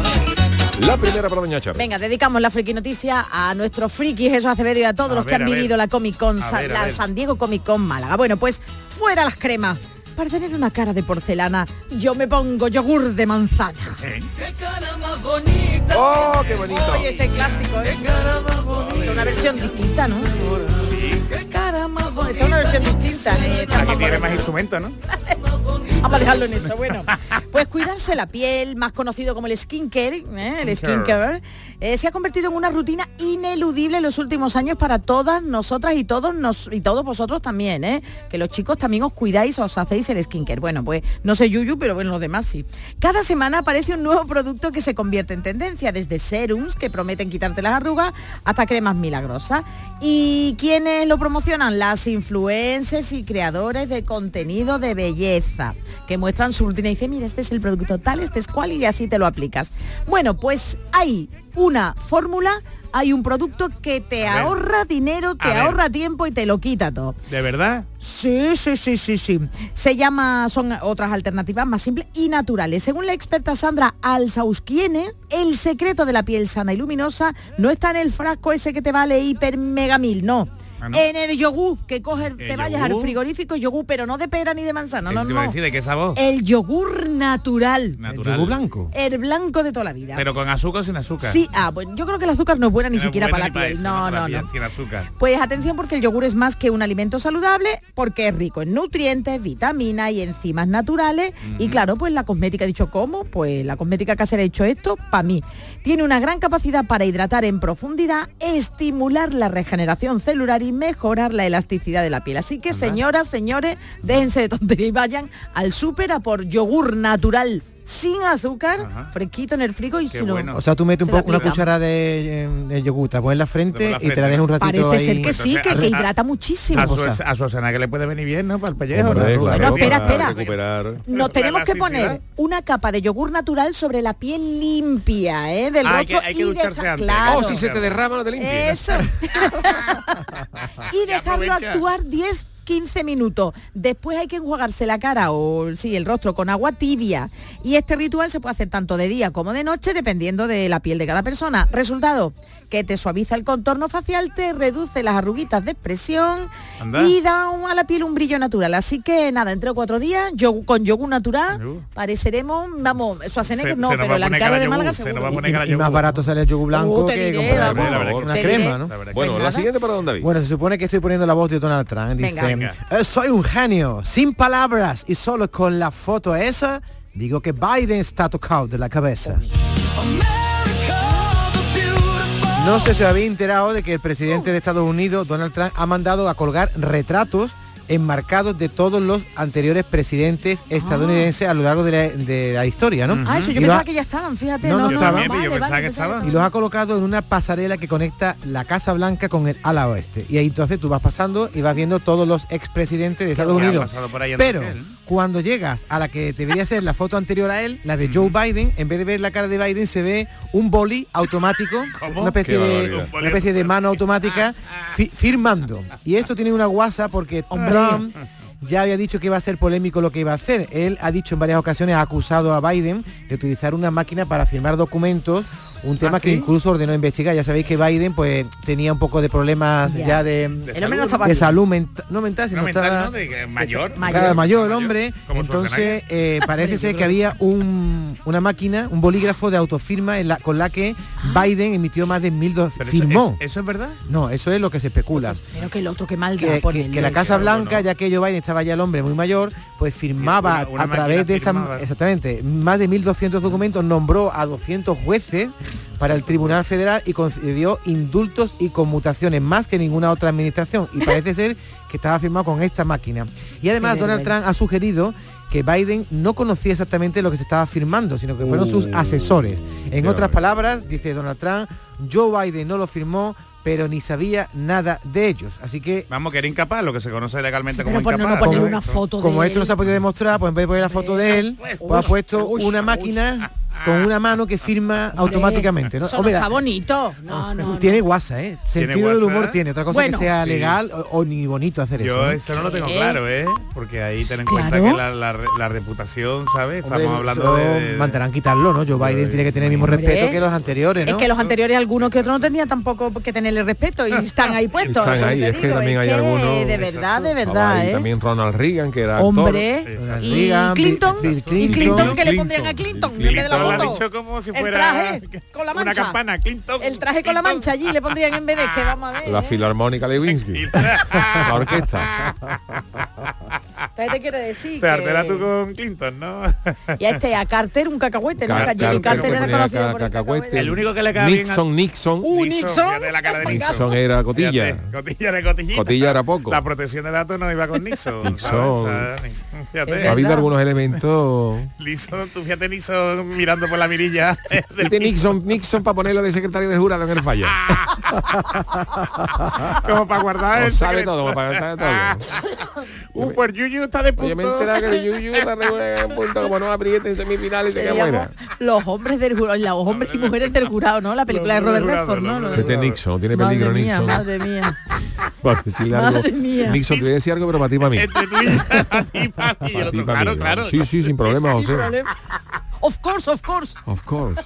La primera para doña Charo. Venga, dedicamos la friki noticia a nuestro friki Jesús Acevedo y a todos a los ver, que han vivido ver. la Comic Con, a ver, la San Diego Comic Con Málaga. Bueno, pues fuera las cremas. Para tener una cara de porcelana, yo me pongo yogur de manzana. ¿Eh? ¡Qué cara más bonita! ¡Oh, qué bonito! Oye, este clásico, ¿eh? ¡Qué cara más bonita! Una versión distinta, ¿no? Sí. ¡Qué cara más bonita! Esta es una versión distinta. ¿eh? Aquí tiene más instrumentos, ¿no? Vamos a dejarlo en eso, bueno. Pues cuidarse la piel, más conocido como el skincare, ¿eh? el skincare, eh, se ha convertido en una rutina ineludible en los últimos años para todas nosotras y todos nos y todos vosotros también, ¿eh? Que los chicos también os cuidáis, os hacéis el skincare. Bueno, pues no sé Yuyu, pero bueno, los demás sí. Cada semana aparece un nuevo producto que se convierte en tendencia, desde serums que prometen quitarte las arrugas hasta cremas milagrosas. ¿Y quiénes lo promocionan? Las influencers y creadores de contenido de belleza, que muestran su rutina y dicen, mira, este es el producto tal, este es cual, y así te lo aplicas. Bueno, pues hay una fórmula, hay un producto que te A ahorra ver. dinero, te A ahorra ver. tiempo y te lo quita todo. ¿De verdad? Sí, sí, sí, sí, sí. Se llama, son otras alternativas más simples y naturales. Según la experta Sandra Alsauskiene, el secreto de la piel sana y luminosa no está en el frasco ese que te vale hiper mega mil, no. Ah, ¿no? En el yogur, que coges, te vayas yogur? al frigorífico, yogur, pero no de pera ni de manzana, no, ¿Qué iba a no. decir? ¿De qué sabor? El yogur natural. Natural. ¿El yogur blanco? El blanco de toda la vida. Pero con azúcar o sin azúcar. Sí, ah, bueno, yo creo que el azúcar no es buena ni No es siquiera buena para ni la piel. eso, No, para la no, piel, no. sin azúcar. Pues atención, porque el yogur es más que un alimento saludable, porque es rico en nutrientes, vitaminas y enzimas naturales. Uh-huh. Y claro, pues la cosmética, dicho cómo, pues la cosmética casera ha hecho esto, para mí. Tiene una gran capacidad para hidratar en profundidad, estimular la regeneración celular y mejorar la elasticidad de la piel. Así que, señoras, señores, déjense de tontería y vayan al súper a por yogur natural sin azúcar, Ajá. fresquito en el frigo y Qué se lo... bueno. O sea, tú metes un poco una cuchara de, de yogur, te pones en la frente, la frente y te la dejas un ratito. Parece ahí. ser que sí, que, que hidrata muchísimo. A su, a su escena que le puede venir bien, ¿no? Para el pellejo. Hombre, ¿no? claro, no, espera, para espera. recuperar. Nos tenemos que poner una capa de yogur natural sobre la piel limpia, ¿eh? Del ah, rostro. hay que, hay que y ducharse deja, antes. claro. Oh, si se te derrama no te limpies. Eso. Y dejarlo aprovecha. actuar diez quince minutos. Después hay que enjuagarse la cara o sí, el rostro con agua tibia. Y este ritual se puede hacer tanto de día como de noche, dependiendo de la piel de cada persona. Resultado, que te suaviza el contorno facial, te reduce las arruguitas de expresión Anda. y da un, a la piel un brillo natural. Así que nada, entre cuatro días, yo, con yogur natural, uh. pareceremos, vamos, Schwarzenegger no, pero el alcalde de Málaga seguro. Y, y más barato sale el yogur blanco uh, que diré, comprar vamos, una crema, ¿no? Bueno, pues la nada. siguiente para don David. Bueno, se supone que estoy poniendo la voz de Donald Trump. Dice, Venga. Eh, soy un genio, sin palabras y solo con la foto esa, digo que Biden está tocado de la cabeza. No sé si os habéis enterado de que el presidente de Estados Unidos, Donald Trump, ha mandado a colgar retratos enmarcados de todos los anteriores presidentes estadounidenses ah. a lo largo de la, de la historia, ¿no? Ah, eso, yo y pensaba ha... que ya estaban, fíjate. No, no, no, no estaban. Yo, vale, yo pensaba vale, que estaban. Y los ha colocado en una pasarela que conecta la Casa Blanca con el ala oeste. Y ahí entonces tú vas pasando y vas viendo todos los expresidentes de Estados Unidos. Pero cuando llegas a la que debería ser la foto anterior a él, la de Joe Biden, en vez de ver la cara de Biden se ve un boli automático, ¿Cómo? una especie de una especie de mano automática fi firmando. Y esto tiene una guasa porque Trump ya había dicho que iba a ser polémico lo que iba a hacer. Él ha dicho en varias ocasiones, ha acusado a Biden de utilizar una máquina para firmar documentos, un tema ¿Ah, sí? que incluso ordenó investigar. Ya sabéis que Biden pues tenía un poco de problemas ya, ya de, de salud, salud, no de salud menta no mental, sino no mental, estaba, no, de mayor, mayor, mayor el hombre. Entonces eh, parece ser que había un, una máquina, un bolígrafo de autofirma en la, con la que Biden emitió más de mil dos firmó. Eso es, ¿Eso es verdad? No, eso es lo que se especula. Pero que el otro que mal da que, que, que la Casa Blanca, bueno. ya que Joe Biden estaba ya el hombre muy mayor, pues firmaba una, una a través de esa, exactamente, más de mil doscientos documentos, nombró a doscientos jueces para el Tribunal Federal y concedió indultos y conmutaciones más que ninguna otra administración. Y parece ser que estaba firmado con esta máquina. Y además Qué Donald vergüenza. Trump ha sugerido que Biden no conocía exactamente lo que se estaba firmando, sino que fueron sus asesores. En Qué otras bueno. palabras, dice Donald Trump, Joe Biden no lo firmó, pero ni sabía nada de ellos. Así que... Vamos, que era incapaz, lo que se conoce legalmente Sí, como pero por no incapaz. poner Como- una foto Como de esto no se ha podido demostrar, pues en vez de poner la foto de él, pues ha puesto una máquina con una mano que firma automáticamente, ¿no? Eso no Hombre, está bonito. No, no, no. tiene guasa, ¿eh? Sentido del guasa. humor tiene. Otra cosa Bueno. que sea Sí. legal o, o ni bonito hacer Yo eso. ¿eh? eso no lo tengo ¿Eh? claro, ¿eh? Porque ahí ten en Claro. cuenta que la, la, la reputación, ¿sabes? Estamos Hombre, hablando eso de, de- mandarán quitarlo, ¿no? Joe Biden tiene que tener el mismo Hombre. respeto que los anteriores, ¿no? Es que los anteriores, algunos que otros no tenían tampoco que tenerle respeto y están ahí puestos. Están es lo ahí, te es que digo, también es hay que algunos- de verdad, de Estaba verdad, ahí ¿eh? también Ronald Reagan, que era Hombre, actor. y Reagan, Clinton, Bill- Bill y Clinton. Clinton, ¿qué le Clinton. pondrían a Clinton? En vez de la Clinton lo ha foto. dicho como si El fuera traje con la una mancha. campana, Clinton. El traje con la Clinton. mancha allí le pondrían en vez de que vamos a ver. La ¿eh? Filarmónica Lewinsky. La orquesta. Entonces te quiero decir Te arterás que... tú con Clinton, ¿no? Y a este, a Carter, un cacahuete, ¿no? Car- Que Jimmy Carter Carter era ponía conocido ca- por el cacahuete. cacahuete. El único que le cae bien a- Nixon, Nixon. Uh, Nixon. Fíjate la cara de Nixon. Nixon era cotilla. Fíjate, cotilla de cotillita. Cotilla era poco. La protección de datos no iba con Nixon. Nixon. ¿sabes? O sea, Nixon, Es fíjate. Ha habido verdad. algunos elementos. Nixon, tú fíjate Nixon mirando por la mirilla. del Este piso. Nixon, Nixon para ponerlo de secretario de jurado en el falla. Como para guardar Lo el sabe secreto. todo, para sabe todo. Uh, pues Yuyu está de punto. Oye, me he enterado que el Yuyu está re- en punto como no apriete en semifinales y se queda Seríamos fuera. los hombres del jurado, los hombres y mujeres del jurado, ¿no? La película de Los Robert hombres del Redford, jurado, ¿no? los Lo- Este Nixon, tiene peligro Madre mía, Nixon. madre mía. Para decirle algo. Madre mía. Nixon, te voy a decir algo, pero para ti, para mí. Entre tú y a ti, papi, y el Para ti, otro. para Claro, mí. claro. Sí, sí, sin problema, Sin José. problema. Of course, of course. Of course.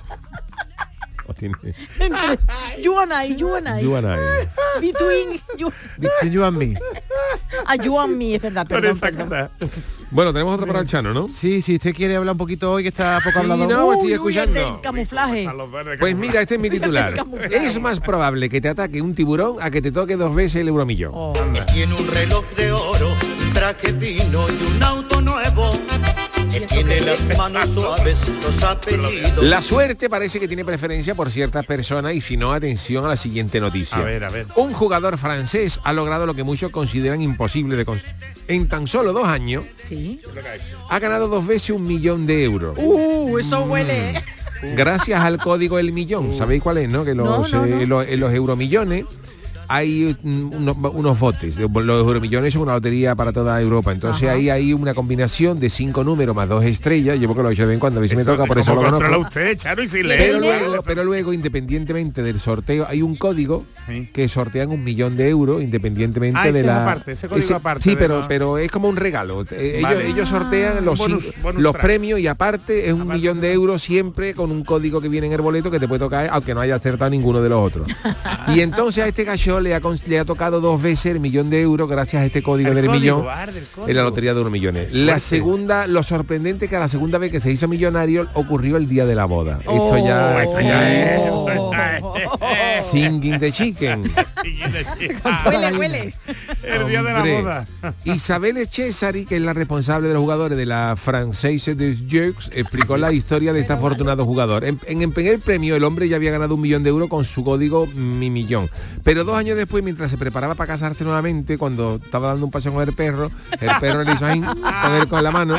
O tiene- Entre you and I, you and I. You and I. Between you, Between you and me. a you and me, es verdad, Con perdón, esa perdón. cara. Bueno, tenemos otra para el Chano, ¿no? Sí, si usted quiere hablar un poquito hoy, que está poco Sí, hablado. no, estoy Uy, uy, el escuchando. del camuflaje. A los verdes Pues que- mira, este es mi titular. camuflaje. Es más probable que te ataque un tiburón a que te toque dos veces el euromillón. Oh. Tiene un reloj de oro, traje fino y un auto nuevo. Él tiene las manos suaves, los apellidos. La suerte parece que tiene preferencia por ciertas personas y si no, atención a la siguiente noticia. A ver, a ver. Un jugador francés ha logrado lo que muchos consideran imposible de conseguir. En tan solo dos años Sí. ha ganado dos veces un millón de euros. Uh, eso huele. Gracias al código El Millón. ¿Sabéis cuál es, no? Que los, No, no, no. eh, los, en los euromillones hay mm, unos, unos botes. Los euromillones son una lotería para toda Europa. Entonces Ajá. ahí hay una combinación de cinco números más dos estrellas. Yo porque lo he hecho de vez en cuando, a ver si me toca, por eso ¿Cómo lo controla conozco. usted, Charo, y si lee? Pero luego, pero luego, independientemente del sorteo, hay un código Sí. que sortean un millón de euros, independientemente Ah, ese de es la. aparte, ese código aparte Sí, de pero, la- pero es como un regalo. Eh, Ellos, Vale. ellos sortean los, Bonus- cin- bonus los track. premios y aparte es un Aparte millón de se- euros siempre con un código que viene en el boleto que te puede tocar, aunque no haya acertado ninguno de los otros. Y entonces a este cachó le ha, cons- le ha tocado dos veces el millón de euros gracias a este código El del código, millón ah, del código. en la lotería de unos millones. Suerte. La segunda, lo sorprendente que a la segunda vez que se hizo millonario ocurrió el día de la boda. Esto ya, Oh, esto esto ya ya es es. singing the chicken. Huele, huele. El día de la Hombre. boda. Isabel Cesari, que es la responsable de los jugadores de la Française des Jeux, explicó la historia de este afortunado jugador. En, en el primer premio el hombre ya había ganado un millón de euros con su código Mi Millón. Pero dos años después, mientras se preparaba para casarse nuevamente, cuando estaba dando un paseo con el perro, el perro le hizo ahí con él con la mano.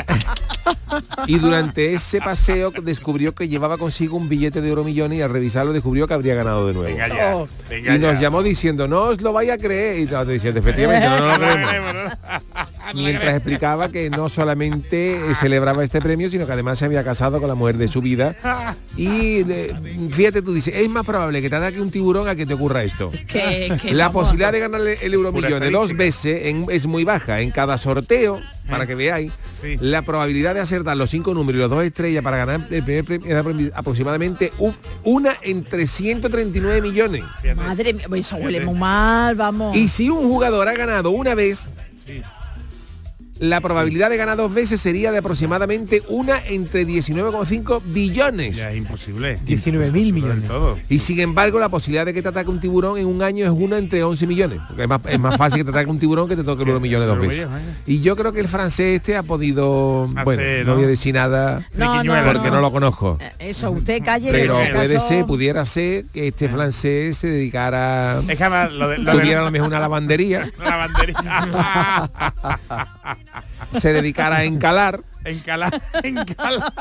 Y durante ese paseo descubrió que llevaba consigo un billete de oro millones y al revisarlo descubrió que habría ganado de nuevo. Venga ya. Oh. Venga Y nos ya. llamó diciendo, no os lo vaya a creer. Y nosotros diciendo, efectivamente, no, no lo creemos. Mientras explicaba que no solamente eh, celebraba este premio, sino que además se había casado con la mujer de su vida. Y eh, fíjate, tú dices, es más probable que te ataque un tiburón a que te ocurra esto. Que, que La vamos. posibilidad de ganarle el euromillón Pura de dos estadística. veces en- es muy baja. En cada sorteo, para que veáis, Sí. la probabilidad de acertar los cinco números y los dos estrellas para ganar el primer premio era aproximadamente un- una entre ciento treinta y nueve millones. Madre mía, eso huele muy mal, vamos. Y si un jugador ha ganado una vez, la probabilidad de ganar dos veces sería de aproximadamente una entre diecinueve coma cinco billones. Ya es imposible. diecinueve mil millones. Todo. Y sin embargo, la posibilidad de que te ataque un tiburón en un año es una entre once millones. Porque es más, es más fácil que te ataque un tiburón que te toque los millones dos veces. Y yo creo que el francés este ha podido... Hacer, bueno, no, no voy a decir nada no, no, porque no. no lo conozco. Eso, usted calle. Pero que puede caso... ser, pudiera ser que este francés se dedicara... Es que además, lo de, lo tuviera de... a lo mejor una lavandería. Una lavandería. Se dedicara a encalar. Encalar, encalar.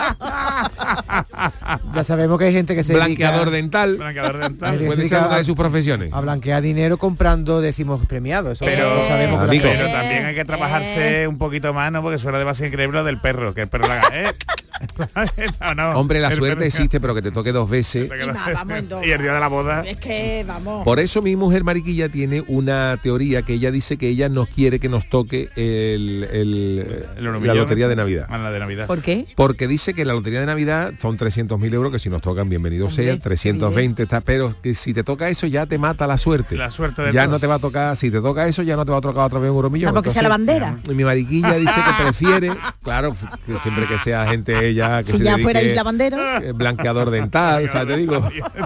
Ya sabemos que hay gente que se blanqueador dedica, dental. Blanqueador dental. Puede ser una de sus profesiones. A blanquear dinero comprando décimos premiados. Eso pero, lo sabemos. Eh, amigo, pero también hay que trabajarse un poquito más, ¿no? Porque suena demasiado increíble lo del perro, que el perro la haga, ¿eh? no, no, hombre, la el suerte perro... existe, pero que te toque dos veces. Y, más, vamos y el día de la boda. Es que, vamos. Por eso mi mujer Mariquilla tiene una teoría que ella dice que ella no quiere que nos toque el, el, el la lotería de Navidad. Ah, la de Navidad. ¿Por qué? Porque dice que la lotería de Navidad son trescientos mil euros, que si nos tocan, bienvenido sea, trescientos veinte, está, pero que si te toca eso ya te mata la suerte. La suerte de Ya todos. no te va a tocar, si te toca eso ya no te va a tocar otra vez un euro millón. Ah, porque sea la bandera. Mi Mariquilla dice que prefiere, claro, que siempre que sea gente ella que si se ya dedique, fuera Isla Banderos, eh, blanqueador dental, o sea, te digo,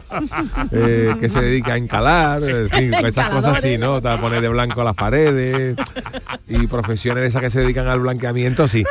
eh, que se dedica a encalar, en fin, esas cosas así, ¿no? Te va a poner de blanco las paredes y profesiones de esas que se dedican al blanqueamiento, sí.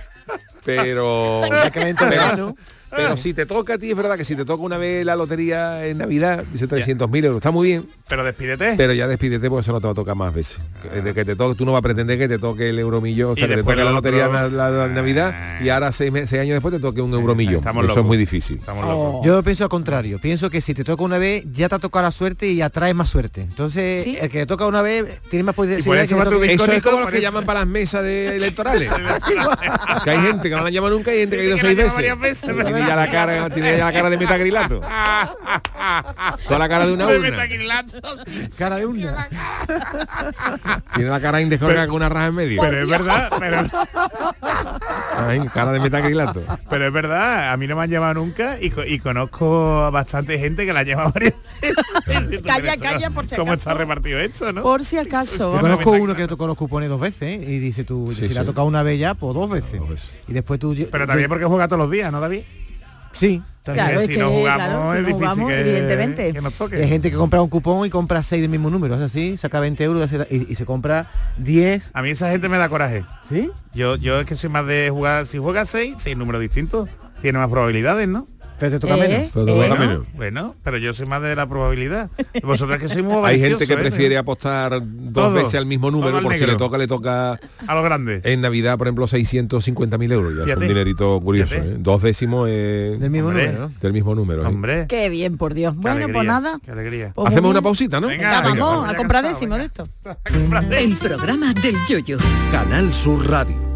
Pero, pero, pero si te toca a ti, es verdad que si te toca una vez la lotería en Navidad, dice trescientos mil euros, está muy bien. Pero despídete. Pero ya despídete porque eso no te va a tocar más veces. De que te toque, tú no vas a pretender que te toque el euromillón, o sea, que te toque la lotería otro... la, la, la Navidad y ahora seis, seis años después te toque un euromillón. Eso locos. Es muy difícil. Oh. Yo pienso al contrario. Pienso que si te toca una vez, ya te ha tocado la suerte y atrae más suerte. Entonces, ¿sí? El que te toca una vez tiene más posibilidad. Eso, toque... eso es como los que llaman para las mesas de electorales. Que hay gente que no la llama nunca y hay gente que ha ido seis veces. veces tiene ya la cara, tiene ya la cara de metacrilato. Toda la cara de una urna. Cara de una. Tiene la cara indescolgada con una raja en medio. Pero es verdad, pero... Ay, cara de metacrilato. Pero es verdad, a mí no me han llamado nunca y, y conozco a bastante gente que la llama varias veces. Calla, calla, por si acaso. ¿Cómo está repartido esto, no? Por si acaso. Yo conozco uno que le tocó los cupones dos veces, ¿eh? Y dice tú, sí, si sí. le ha tocado una vez ya, pues dos veces. Dos veces. Y después tú... Pero también porque juega todos los días, ¿no, David? Sí, también. Claro, si es no que, jugamos claro, si es no difícil jugamos, que, evidentemente. que nos toque. Hay gente que compra un cupón y compra seis del mismo número, es así, saca veinte euros y, y se compra diez. A mí esa gente me da coraje. ¿Sí? Yo, yo es que soy más de jugar, si juegas seis, seis números distintos, tiene más probabilidades, ¿no? Pero te toca ¿Eh? menos. Pero te bueno, toca menos. bueno, pero yo soy más de la probabilidad. Vosotras que sois muy Hay gente que ¿eh? prefiere apostar dos Todo, veces al mismo número, al por negro. si le toca, le toca a lo grande. En Navidad, por ejemplo, seiscientos cincuenta mil euros. Ya Fíjate. es un dinerito curioso. Fíjate. ¿eh? Dos décimos eh, Del mismo Hombre. número, ¿no? del mismo número. ¿eh? Hombre. Qué bien, por Dios. Qué Bueno, alegría, pues nada. Qué alegría. Pues Hacemos muy una bien. pausita, ¿no? Venga, Venga, venga, vamos venga, a comprar venga, décimo venga. de esto. El programa del Yoyo. Canal Sur Radio.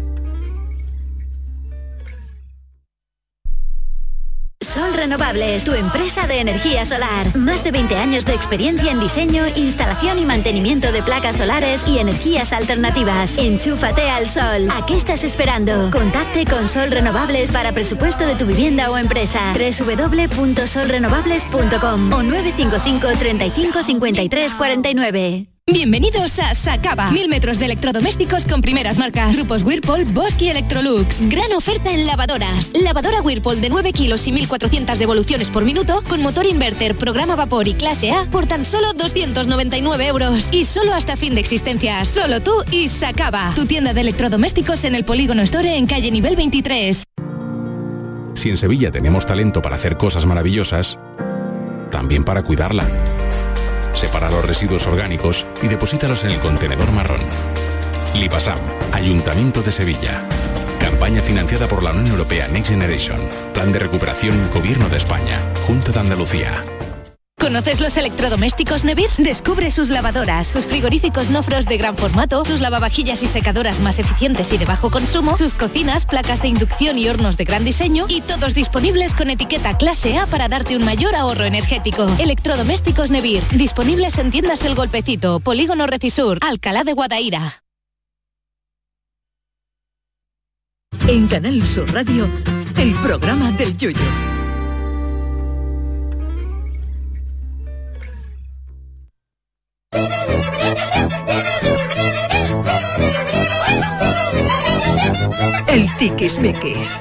Sol Renovables, tu empresa de energía solar. Más de veinte años de experiencia en diseño, instalación y mantenimiento de placas solares y energías alternativas. Enchúfate al sol. ¿A qué estás esperando? Contacte con Sol Renovables para presupuesto de tu vivienda o empresa. doble u doble u doble u punto sol renovables punto com o nueve cinco cinco, treinta y cinco, cincuenta y tres, cuarenta y nueve. Bienvenidos a Sacaba. Mil metros de electrodomésticos con primeras marcas. Grupos Whirlpool, Bosch y Electrolux. Gran oferta en lavadoras. Lavadora Whirlpool de nueve kilos y mil cuatrocientas revoluciones por minuto con motor inverter, programa vapor y clase A por tan solo doscientos noventa y nueve euros. Y solo hasta fin de existencia. Solo tú y Sacaba. Tu tienda de electrodomésticos en el Polígono Store en calle nivel veintitrés. Si en Sevilla tenemos talento para hacer cosas maravillosas, también para cuidarla. Separa los residuos orgánicos y deposítalos en el contenedor marrón. Lipasam, Ayuntamiento de Sevilla. Campaña financiada por la Unión Europea Next Generation. Plan de recuperación Gobierno de España. Junta de Andalucía. ¿Conoces los electrodomésticos Nevir? Descubre sus lavadoras, sus frigoríficos no frost de gran formato, sus lavavajillas y secadoras más eficientes y de bajo consumo, sus cocinas, placas de inducción y hornos de gran diseño y todos disponibles con etiqueta clase A para darte un mayor ahorro energético. Electrodomésticos Nevir, disponibles en tiendas El Golpecito, Polígono Recisur, Alcalá de Guadaira. En Canal Sur Radio, el programa del Yoyo. Tiquismiquis.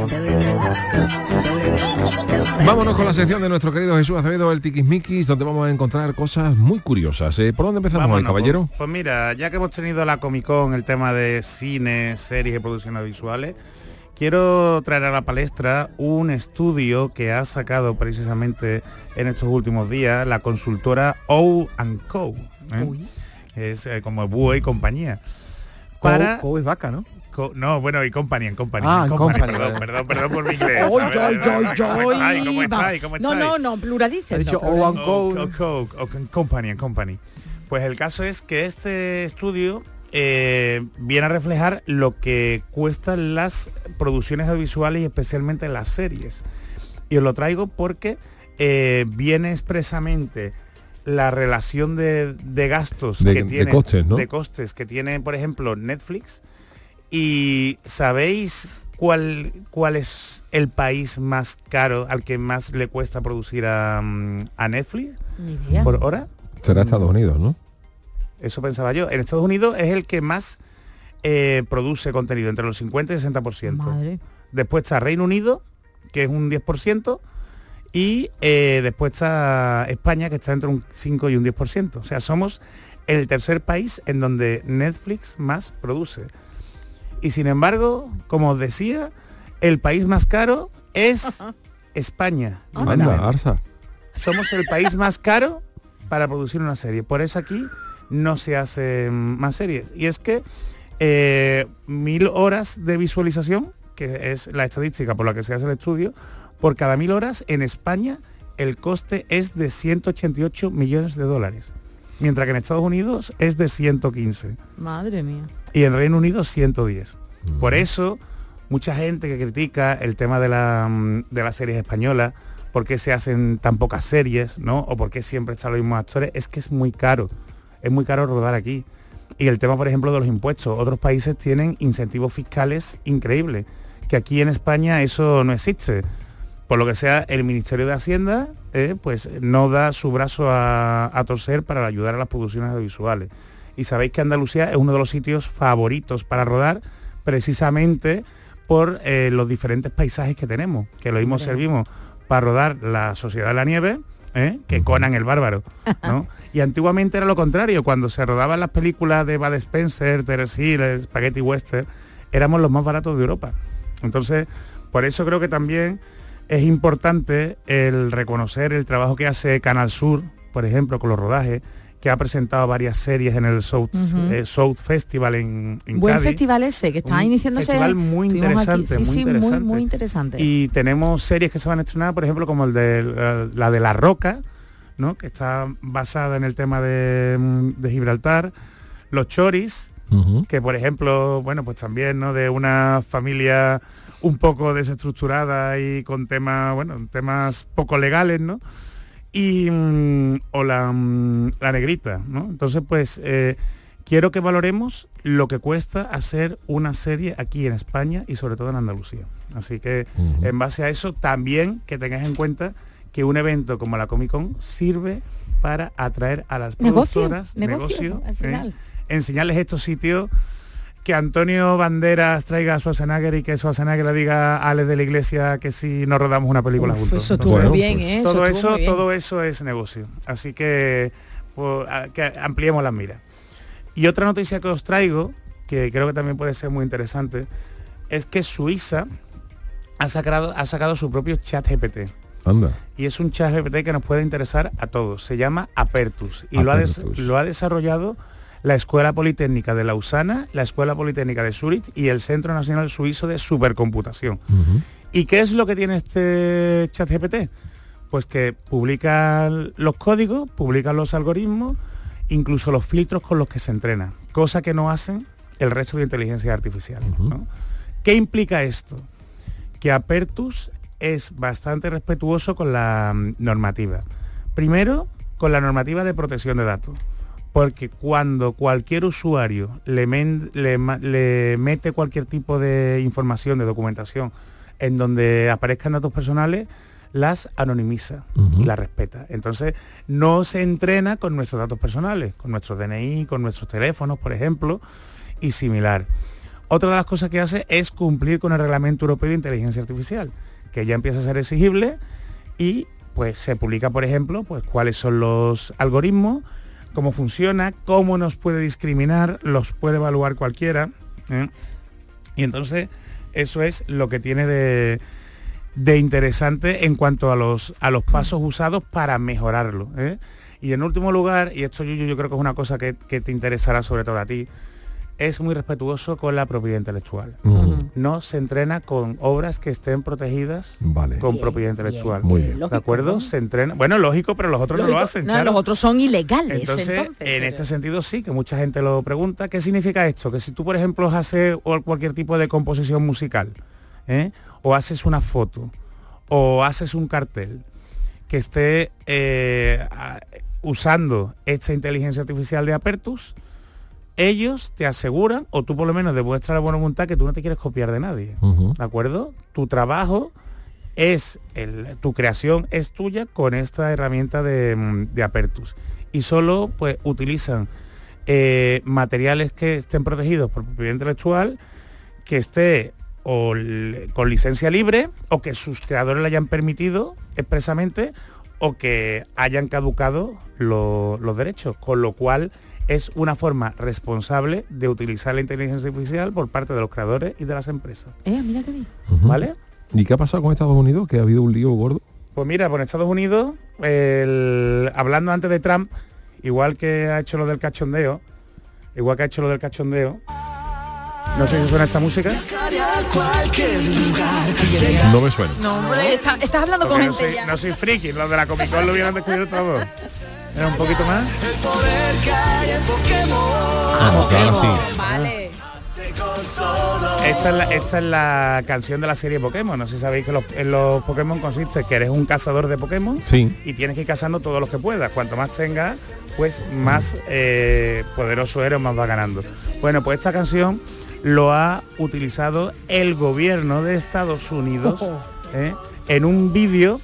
Vámonos con la sección de nuestro querido Jesús Acevedo, el Tiquismiquis, donde vamos a encontrar cosas muy curiosas. Eh, ¿Por dónde empezamos hoy, caballero? Pues, pues mira, ya que hemos tenido la Comic Con, el tema de cine, series y producciones visuales, quiero traer a la palestra un estudio que ha sacado precisamente en estos últimos días la consultora O and Co, ¿eh? Es eh, como Búho y compañía. Para... Co, Co es vaca, ¿no? Co, no, bueno, y company, en company. Ah, en company, company, perdón, perdón, perdón por mi inglés. Oy, oy, oy, ¿Cómo estáis? oy, ¿Cómo estáis? ¿Cómo No, estáis? no, no, pluralices. Ha dicho no, O and Co. O, Co, Co, Co, company, en company. Pues el caso es que este estudio eh, viene a reflejar lo que cuestan las producciones audiovisuales y especialmente las series. Y os lo traigo porque eh, viene expresamente la relación de, de gastos de, que de tiene, costes, ¿no? de costes que tiene, por ejemplo, Netflix. Y ¿sabéis cuál, cuál es el país más caro al que más le cuesta producir a, a Netflix? Ni idea. ¿Por hora? Será Estados Unidos, ¿no? Eso pensaba yo. En Estados Unidos es el que más eh, produce contenido, entre los cincuenta y sesenta por ciento. Madre. Después está Reino Unido, que es un diez por ciento, y eh, después está España, que está entre un cinco y un diez por ciento. O sea, somos el tercer país en donde Netflix más produce. Y sin embargo, como os decía, el país más caro es España. Anda, Arsa. Somos el país más caro para producir una serie. Por eso aquí no se hacen más series. Y es que eh, mil horas de visualización, que es la estadística por la que se hace el estudio, por cada mil horas en España el coste es de ciento ochenta y ocho millones de dólares. Mientras que en Estados Unidos es de ciento quince. Madre mía. Y en Reino Unido ciento diez. Mm. Por eso, mucha gente que critica el tema de, la, de las series españolas, por qué se hacen tan pocas series, ¿no? O por qué siempre están los mismos actores, es que es muy caro. Es muy caro rodar aquí. Y el tema, por ejemplo, de los impuestos. Otros países tienen incentivos fiscales increíbles, que aquí en España eso no existe. Por lo que sea, el Ministerio de Hacienda eh, pues no da su brazo a, a torcer para ayudar a las producciones audiovisuales. Y sabéis que Andalucía es uno de los sitios favoritos para rodar, precisamente por eh, los diferentes paisajes que tenemos, que lo mismo servimos para rodar La Sociedad de la Nieve, ¿eh? que Conan el Bárbaro, ¿no? Y antiguamente era lo contrario, cuando se rodaban las películas de Bud Spencer, Terence Hill, Spaghetti Western, éramos los más baratos de Europa. Entonces, por eso creo que también es importante el reconocer el trabajo que hace Canal Sur, por ejemplo, con los rodajes, que ha presentado varias series en el South, uh-huh. eh, South Festival en, en Buen Cádiz. festival ese, que está un iniciándose. Festival muy interesante, sí, muy sí, interesante. Muy, muy interesante. Y tenemos series que se van a estrenar, por ejemplo, como el de la, la de La Roca, ¿no? Que está basada en el tema de, de Gibraltar. Los Choris, uh-huh. que por ejemplo, bueno, pues también, ¿no? De una familia un poco desestructurada y con temas, bueno, temas poco legales, ¿no? Y mm, o la, mm, la Negrita, ¿no? Entonces, pues eh, quiero que valoremos lo que cuesta hacer una serie aquí en España y sobre todo en Andalucía. Así que uh-huh. en base a eso también que tengáis en cuenta que un evento como la Comic Con sirve para atraer a las productoras, negocio, negocio, al final. Eh, enseñarles estos sitios, que Antonio Banderas traiga a Schwarzenegger y que Schwarzenegger le diga a Alex de la Iglesia que si no rodamos una película Uf, juntos. Eso estuvo Entonces, bien, pues, ¿eh? Todo eso, eso, bien. todo eso es negocio. Así que, pues, a, que ampliemos las miras. Y otra noticia que os traigo, que creo que también puede ser muy interesante, es que Suiza ha sacado, ha sacado su propio chat G P T. Anda. Y es un chat G P T que nos puede interesar a todos. Se llama Apertus. Y Apertus. Lo, ha des, lo ha desarrollado la Escuela Politécnica de Lausana, la Escuela Politécnica de Zúrich y el Centro Nacional Suizo de Supercomputación. Uh-huh. ¿Y qué es lo que tiene este chat G P T? Pues que publica los códigos, publica los algoritmos, incluso los filtros con los que se entrena, cosa que no hacen el resto de inteligencias artificiales. Uh-huh. ¿no? ¿Qué implica esto? Que Apertus es bastante respetuoso con la normativa. Primero, con la normativa de protección de datos. Porque cuando cualquier usuario le, men, le, le mete cualquier tipo de información, de documentación, en donde aparezcan datos personales, las anonimiza uh-huh. y las respeta. Entonces, no se entrena con nuestros datos personales, con nuestros D N I, con nuestros teléfonos, por ejemplo, y similar. Otra de las cosas que hace es cumplir con el Reglamento Europeo de Inteligencia Artificial, que ya empieza a ser exigible y pues se publica, por ejemplo, pues cuáles son los algoritmos, cómo funciona, cómo nos puede discriminar, los puede evaluar cualquiera, ¿eh? Y entonces eso es lo que tiene de, de interesante en cuanto a los, a los pasos usados para mejorarlo, ¿eh? Y en último lugar, y esto yo, yo creo que es una cosa que, que te interesará sobre todo a ti, es muy respetuoso con la propiedad intelectual. Uh-huh. No se entrena con obras que estén protegidas vale. con bien, propiedad intelectual. Bien. Muy bien. ¿De acuerdo? ¿No? Se entrena. Bueno, lógico, pero los otros lógico. no lo hacen. No, Charo. Los otros son ilegales. Entonces, entonces en pero... este sentido sí, que mucha gente lo pregunta. ¿Qué significa esto? Que si tú, por ejemplo, haces cualquier tipo de composición musical, ¿eh? o haces una foto, o haces un cartel que esté eh, usando esta inteligencia artificial de Apertus, ellos te aseguran, o tú por lo menos demuestras la buena voluntad, que tú no te quieres copiar de nadie, uh-huh. ¿de acuerdo? Tu trabajo es, el, tu creación es tuya con esta herramienta de, de Apertus. Y solo pues utilizan eh, materiales que estén protegidos por propiedad intelectual, que esté o con licencia libre, o que sus creadores le hayan permitido expresamente, o que hayan caducado lo, los derechos, con lo cual es una forma responsable de utilizar la inteligencia artificial por parte de los creadores y de las empresas. Eh, mira qué bien. Uh-huh. ¿Vale? ¿Y qué ha pasado con Estados Unidos? Que ha habido un lío gordo. Pues mira, con Estados Unidos, el, hablando antes de Trump, igual que ha hecho lo del cachondeo, igual que ha hecho lo del cachondeo, no sé si suena esta música. No me suena. No, hombre, está, estás hablando Porque con no gente soy, ya. No soy friki, los de la Comic Con lo hubieran descubierto todo. Era un poquito más. Ah, no, claro, sí. Vale. Esta es, la, esta es la canción de la serie Pokémon. No sé si sabéis que los, en los Pokémon consiste que eres un cazador de Pokémon, sí. y tienes que ir cazando todos los que puedas. Cuanto más tengas, pues más eh, poderoso eres, más va ganando. Bueno, pues esta canción lo ha utilizado el gobierno de Estados Unidos ¿eh? en un vídeo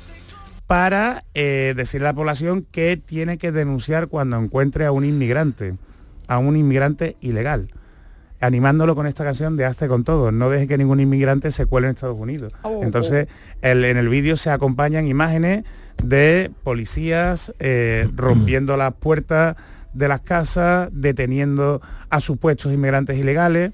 para eh, decirle a la población que tiene que denunciar cuando encuentre a un inmigrante, a un inmigrante ilegal, animándolo con esta canción de Hazte con todo, no deje que ningún inmigrante se cuele en Estados Unidos. Oh, Entonces, oh. El, en el vídeo se acompañan imágenes de policías eh, rompiendo las puertas de las casas, deteniendo a supuestos inmigrantes ilegales,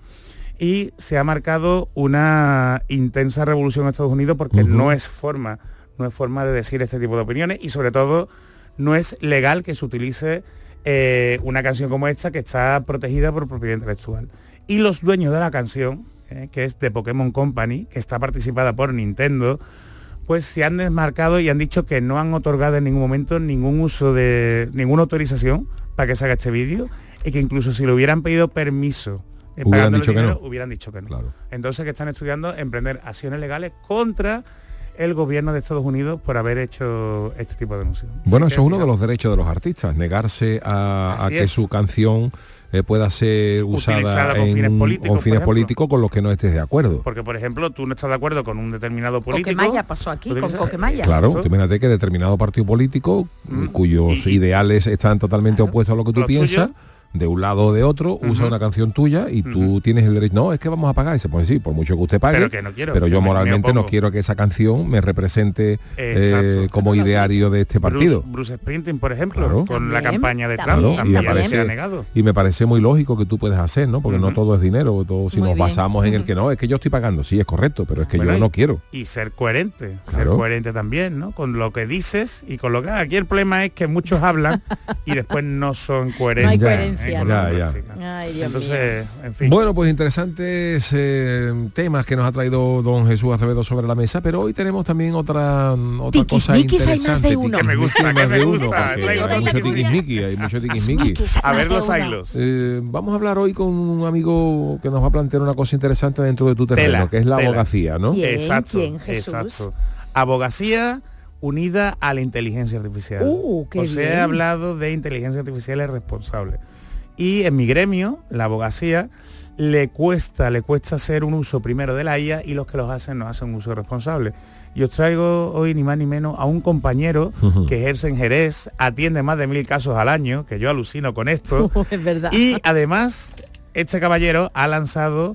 y se ha marcado una intensa revolución en Estados Unidos porque uh-huh. no es forma no es forma de decir este tipo de opiniones, y sobre todo no es legal que se utilice eh, una canción como esta que está protegida por propiedad intelectual. Y los dueños de la canción, eh, que es The Pokémon Company, que está participada por Nintendo, pues se han desmarcado y han dicho que no han otorgado en ningún momento ningún uso de ninguna autorización para que se haga este vídeo, y que incluso si le hubieran pedido permiso eh, hubieran dicho, dinero, que no. hubieran dicho que no. Claro. Entonces, que están estudiando emprender acciones legales contra el gobierno de Estados Unidos por haber hecho este tipo de denuncias. Bueno, eso es uno de los derechos de los artistas, negarse a, a que es. su canción eh, pueda ser usada con en, fines políticos, con fines políticos con los que no estés de acuerdo. Porque, por ejemplo, tú no estás de acuerdo con un determinado político. Coquemaya pasó aquí, con Coquemaya. Claro, tú imagínate que determinado partido político, mm. cuyos y, ideales están totalmente claro. opuestos a lo que tú piensas, tuyo, de un lado o de otro, uh-huh. usa una canción tuya y uh-huh. tú tienes el derecho, no, es que vamos a pagar, y se puede decir, por mucho que usted pague, pero, que no quiero, pero yo moralmente no quiero que esa canción me represente eh, como ideario de este partido. Bruce, Bruce Springsteen, por ejemplo, claro. con también, la campaña de Trump, claro. también, y, me parece, se ha negado. y me parece muy lógico que tú puedes hacer, ¿no? Porque uh-huh. no todo es dinero, todo, si muy nos bien. basamos en el que no, es que yo estoy pagando, sí, es correcto, pero es que bueno, yo no quiero. Y ser coherente, claro. ser coherente también, ¿no? Con lo que dices y con lo que... Aquí el problema es que muchos hablan y después no son coherentes. No hay coherencia. ¿eh? Ya, ya. Ay, Dios Entonces, mío. en fin. Bueno, pues interesantes eh, temas que nos ha traído don Jesús Acevedo sobre la mesa, pero hoy tenemos también otra, otra cosa interesante. Hay más de uno. Que me gusta, que me gusta. Uno, hay mucho tiquismiqui, hay mucho tiquismiqui. A ver los hilos. Eh, vamos a hablar hoy con un amigo que nos va a plantear una cosa interesante dentro de tu terreno, tela, que es la tela. abogacía, ¿no? ¿Quién? Exacto, ¿Quién, Jesús? exacto. Abogacía unida a la inteligencia artificial. Uh, qué Os bien. he hablado de inteligencia artificial responsable. Y en mi gremio, la abogacía, le cuesta, le cuesta hacer un uso primero de la I A, y los que los hacen no hacen un uso responsable. Y os traigo hoy ni más ni menos a un compañero uh-huh. que ejerce en Jerez, atiende más de mil casos al año, que yo alucino con esto. Uh, es verdad. Y además, este caballero ha lanzado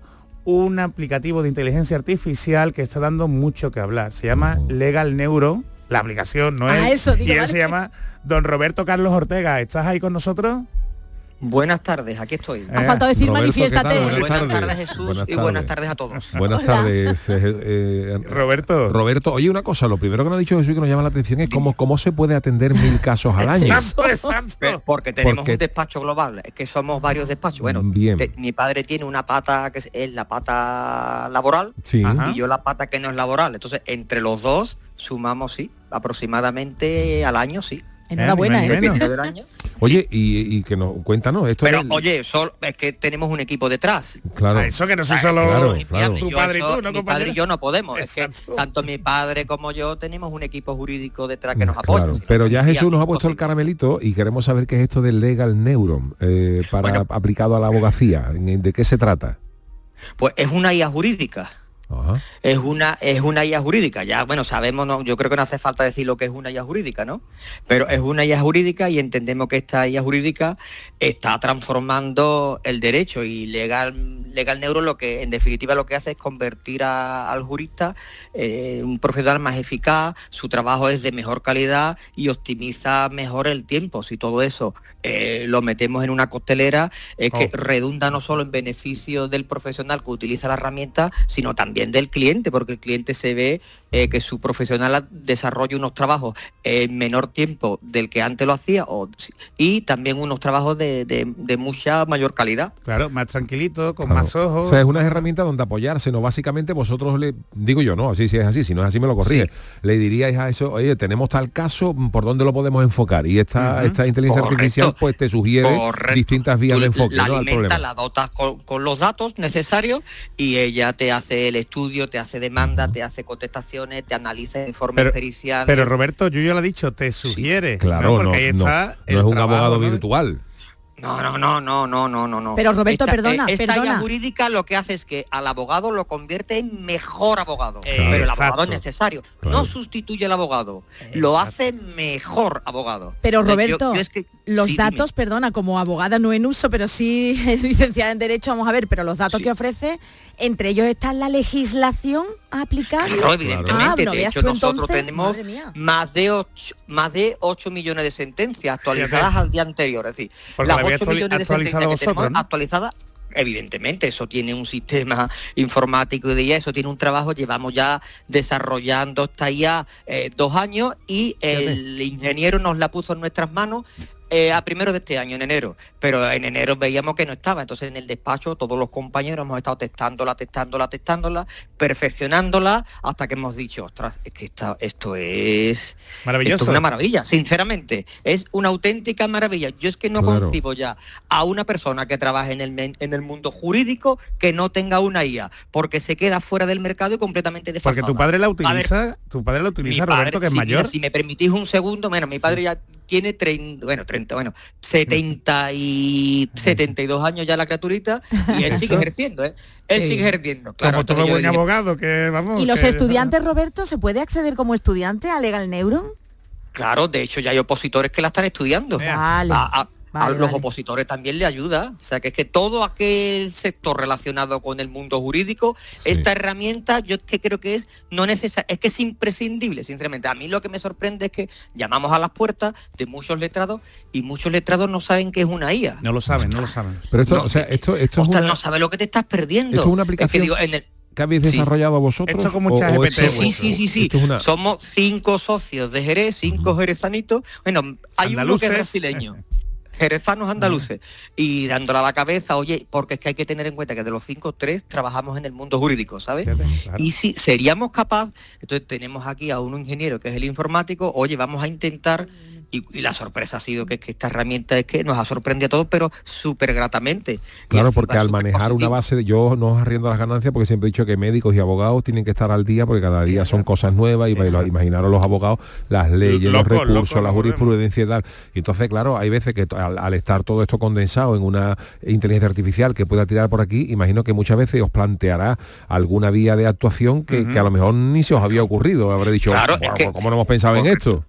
un aplicativo de inteligencia artificial que está dando mucho que hablar. Se llama Legal Neuro, la aplicación, ¿no ah, es? Eso, digo, y él vale. se llama Don Roberto Carlos Ortega. ¿Estás ahí con nosotros? Buenas tardes, aquí estoy. Ha faltado decir Roberto, manifiéstate. Buenas, buenas tardes. tardes, Jesús, buenas y tardes. buenas tardes a todos. Buenas Hola. tardes, eh, eh, Roberto. Roberto, oye, una cosa, lo primero que nos ha dicho Jesús y que nos llama la atención es cómo, cómo se puede atender mil casos al año. Exacto, exacto. Porque tenemos Porque- un despacho global, es que somos varios despachos. Bueno, Bien. te- mi padre tiene una pata que es, es la pata laboral Sí. Ajá. y yo la pata que no es laboral. Entonces, entre los dos sumamos, sí, aproximadamente al año, sí. Enhorabuena, Ni más ¿eh? ni menos. Depende del año. Oye, y, y que nos cuéntanos esto. Pero, del- oye, solo, es que tenemos un equipo detrás. claro. Ah, eso que no soy Ah, solo claro, Mi- claro. mi- tu yo padre y so- tú, ¿no, mi compañero? padre y yo no podemos. Es que Exacto. tanto mi padre como yo tenemos un equipo jurídico detrás que nos apoya. Claro, Si no, pero ya sería Jesús nos ha puesto el imposible. caramelito y queremos saber qué es esto del Legal Neuron eh, para Bueno. aplicado a la abogacía. ¿De qué se trata? Pues es una I A jurídica. Ajá. Es una, es una I A jurídica, ya bueno, sabemos, no, yo creo que no hace falta decir lo que es una I A jurídica, ¿no? Pero es una I A jurídica y entendemos que esta I A jurídica está transformando el derecho y Legal, Legal Neuro lo que en definitiva lo que hace es convertir a- al jurista en un profesional más eficaz, su trabajo es de mejor calidad y optimiza mejor el tiempo. Si todo eso eh, lo metemos en una costelera, es que Oh. redunda no solo en beneficio del profesional que utiliza la herramienta, sino también del cliente, porque el cliente se ve eh, que su profesional desarrolla unos trabajos en menor tiempo del que antes lo hacía o, y también unos trabajos de, de- de mucha mayor calidad. Claro, más tranquilito, con Claro. más ojos. O sea, es una herramienta donde apoyarse, no básicamente vosotros le digo yo, no, así si es así, si no es así me lo corrige. Le diríais a eso, oye, tenemos tal caso, ¿por dónde lo podemos enfocar? Y esta, Ujú. esta inteligencia Correcto. artificial pues te sugiere Correcto. distintas vías Tú de enfoque, la ¿no? al alimentas, problema. la dotas con, con los datos necesarios y ella te hace el estudio, te hace demanda, te hace contestaciones, te analiza informes Pero, periciales. pero Roberto, yo ya lo he dicho, te sugiere. Claro, ¿no? no, Porque ahí no, está no el es un trabajo, abogado ¿no? virtual. No, no, no, no, no, no, no, no. Pero, Roberto, esta, perdona, eh, esta perdona. I A jurídica lo que hace es que al abogado lo convierte en mejor abogado. Eh, pero el exacto. abogado es necesario. Claro. No sustituye al abogado, lo hace mejor abogado. Pero Entonces, Roberto, yo- yo es que- los sí, dime. datos, perdona, como abogada no en uso, pero sí licenciada en Derecho, vamos a ver, pero los datos Sí. que ofrece, entre ellos está la legislación aplicable. Claro, evidentemente. Ah, no de veas hecho, tú nosotros entonces, tenemos madre mía. más de ocho, más de ocho millones de sentencias actualizadas Fíjate. al día anterior. Es decir, Porque las la había ocho actuali- millones de actualizado sentencias que vosotros, tenemos ¿no? actualizadas, evidentemente, eso tiene un sistema informático y de I A, eso tiene un trabajo, llevamos ya desarrollando esta I A eh, dos años y el ingeniero nos la puso en nuestras manos eh, a primero de este año, en enero, pero en enero veíamos que no estaba, entonces en el despacho todos los compañeros hemos estado testándola, testándola, testándola, perfeccionándola, hasta que hemos dicho, ostras, es que esta, esto es Maravilloso. esto es una maravilla, sinceramente, es una auténtica maravilla. Yo es que no Claro. concibo ya a una persona que trabaje en el, men- en el mundo jurídico que no tenga una I A, porque se queda fuera del mercado y completamente desfasada. Porque tu padre la A ver, utiliza, tu padre la utiliza, mi padre, Roberto, que es sí, mayor. mira, si me permitís un segundo, bueno, mi padre ya tiene treinta, bueno, treinta, bueno, setenta y setenta y dos años ya la criaturita y él sigue Eso. ejerciendo, ¿eh? Él Sí. sigue ejerciendo. Claro, Como entonces todo yo buen diría, abogado, que vamos. ¿Y los que- estudiantes, Roberto, se puede acceder como estudiante a Legal Neuron? Claro, de hecho ya hay opositores que la están estudiando. Vale. A, a- a Vale, los vale. opositores también le ayuda. O sea, que es que todo aquel sector relacionado con el mundo jurídico, esta herramienta yo es que creo que es no necesaria, es que es imprescindible, sinceramente. A mí lo que me sorprende es que llamamos a las puertas de muchos letrados y muchos letrados no saben qué es una I A. No lo saben, no lo saben. Pero esto, No, o sea, esto, esto es Ostras, una, no sabes lo que te estás perdiendo. esto es una Es que aplicación digo, en el- que habéis Sí. desarrollado vosotros. Esto como o- un o ChatGPT, esto- Sí, sí, sí, sí. esto es una- Somos cinco socios de Jerez, cinco jerezanitos. Bueno, hay uno que Andaluces. es brasileño. Jerezanos andaluces. Y dándole a la cabeza, oye, porque es que hay que tener en cuenta que de los cinco, tres trabajamos en el mundo jurídico, ¿sabes? Fíjate, claro. Y si seríamos capaces, entonces tenemos aquí a un ingeniero que es el informático, oye, vamos a intentar, y, y la sorpresa ha sido que, es que esta herramienta es que nos ha sorprendido a todos, pero súper gratamente. Y Claro, el porque feedback al súper manejar una positivo. base, de, yo no os arriendo las ganancias porque siempre he dicho que médicos y abogados tienen que estar al día porque cada día son cosas nuevas y Exacto. imaginaros los abogados, las leyes, los Loco, recursos, loco, la nos jurisprudencia y tal. Y entonces, claro, hay veces que to- al, al estar todo esto condensado en una inteligencia artificial que pueda tirar por aquí, imagino que muchas veces os planteará alguna vía de actuación que, Ujú. que a lo mejor ni se os había ocurrido. Habré dicho, Claro, "Buah, es que- ¿cómo no hemos pensado en Correcto. esto?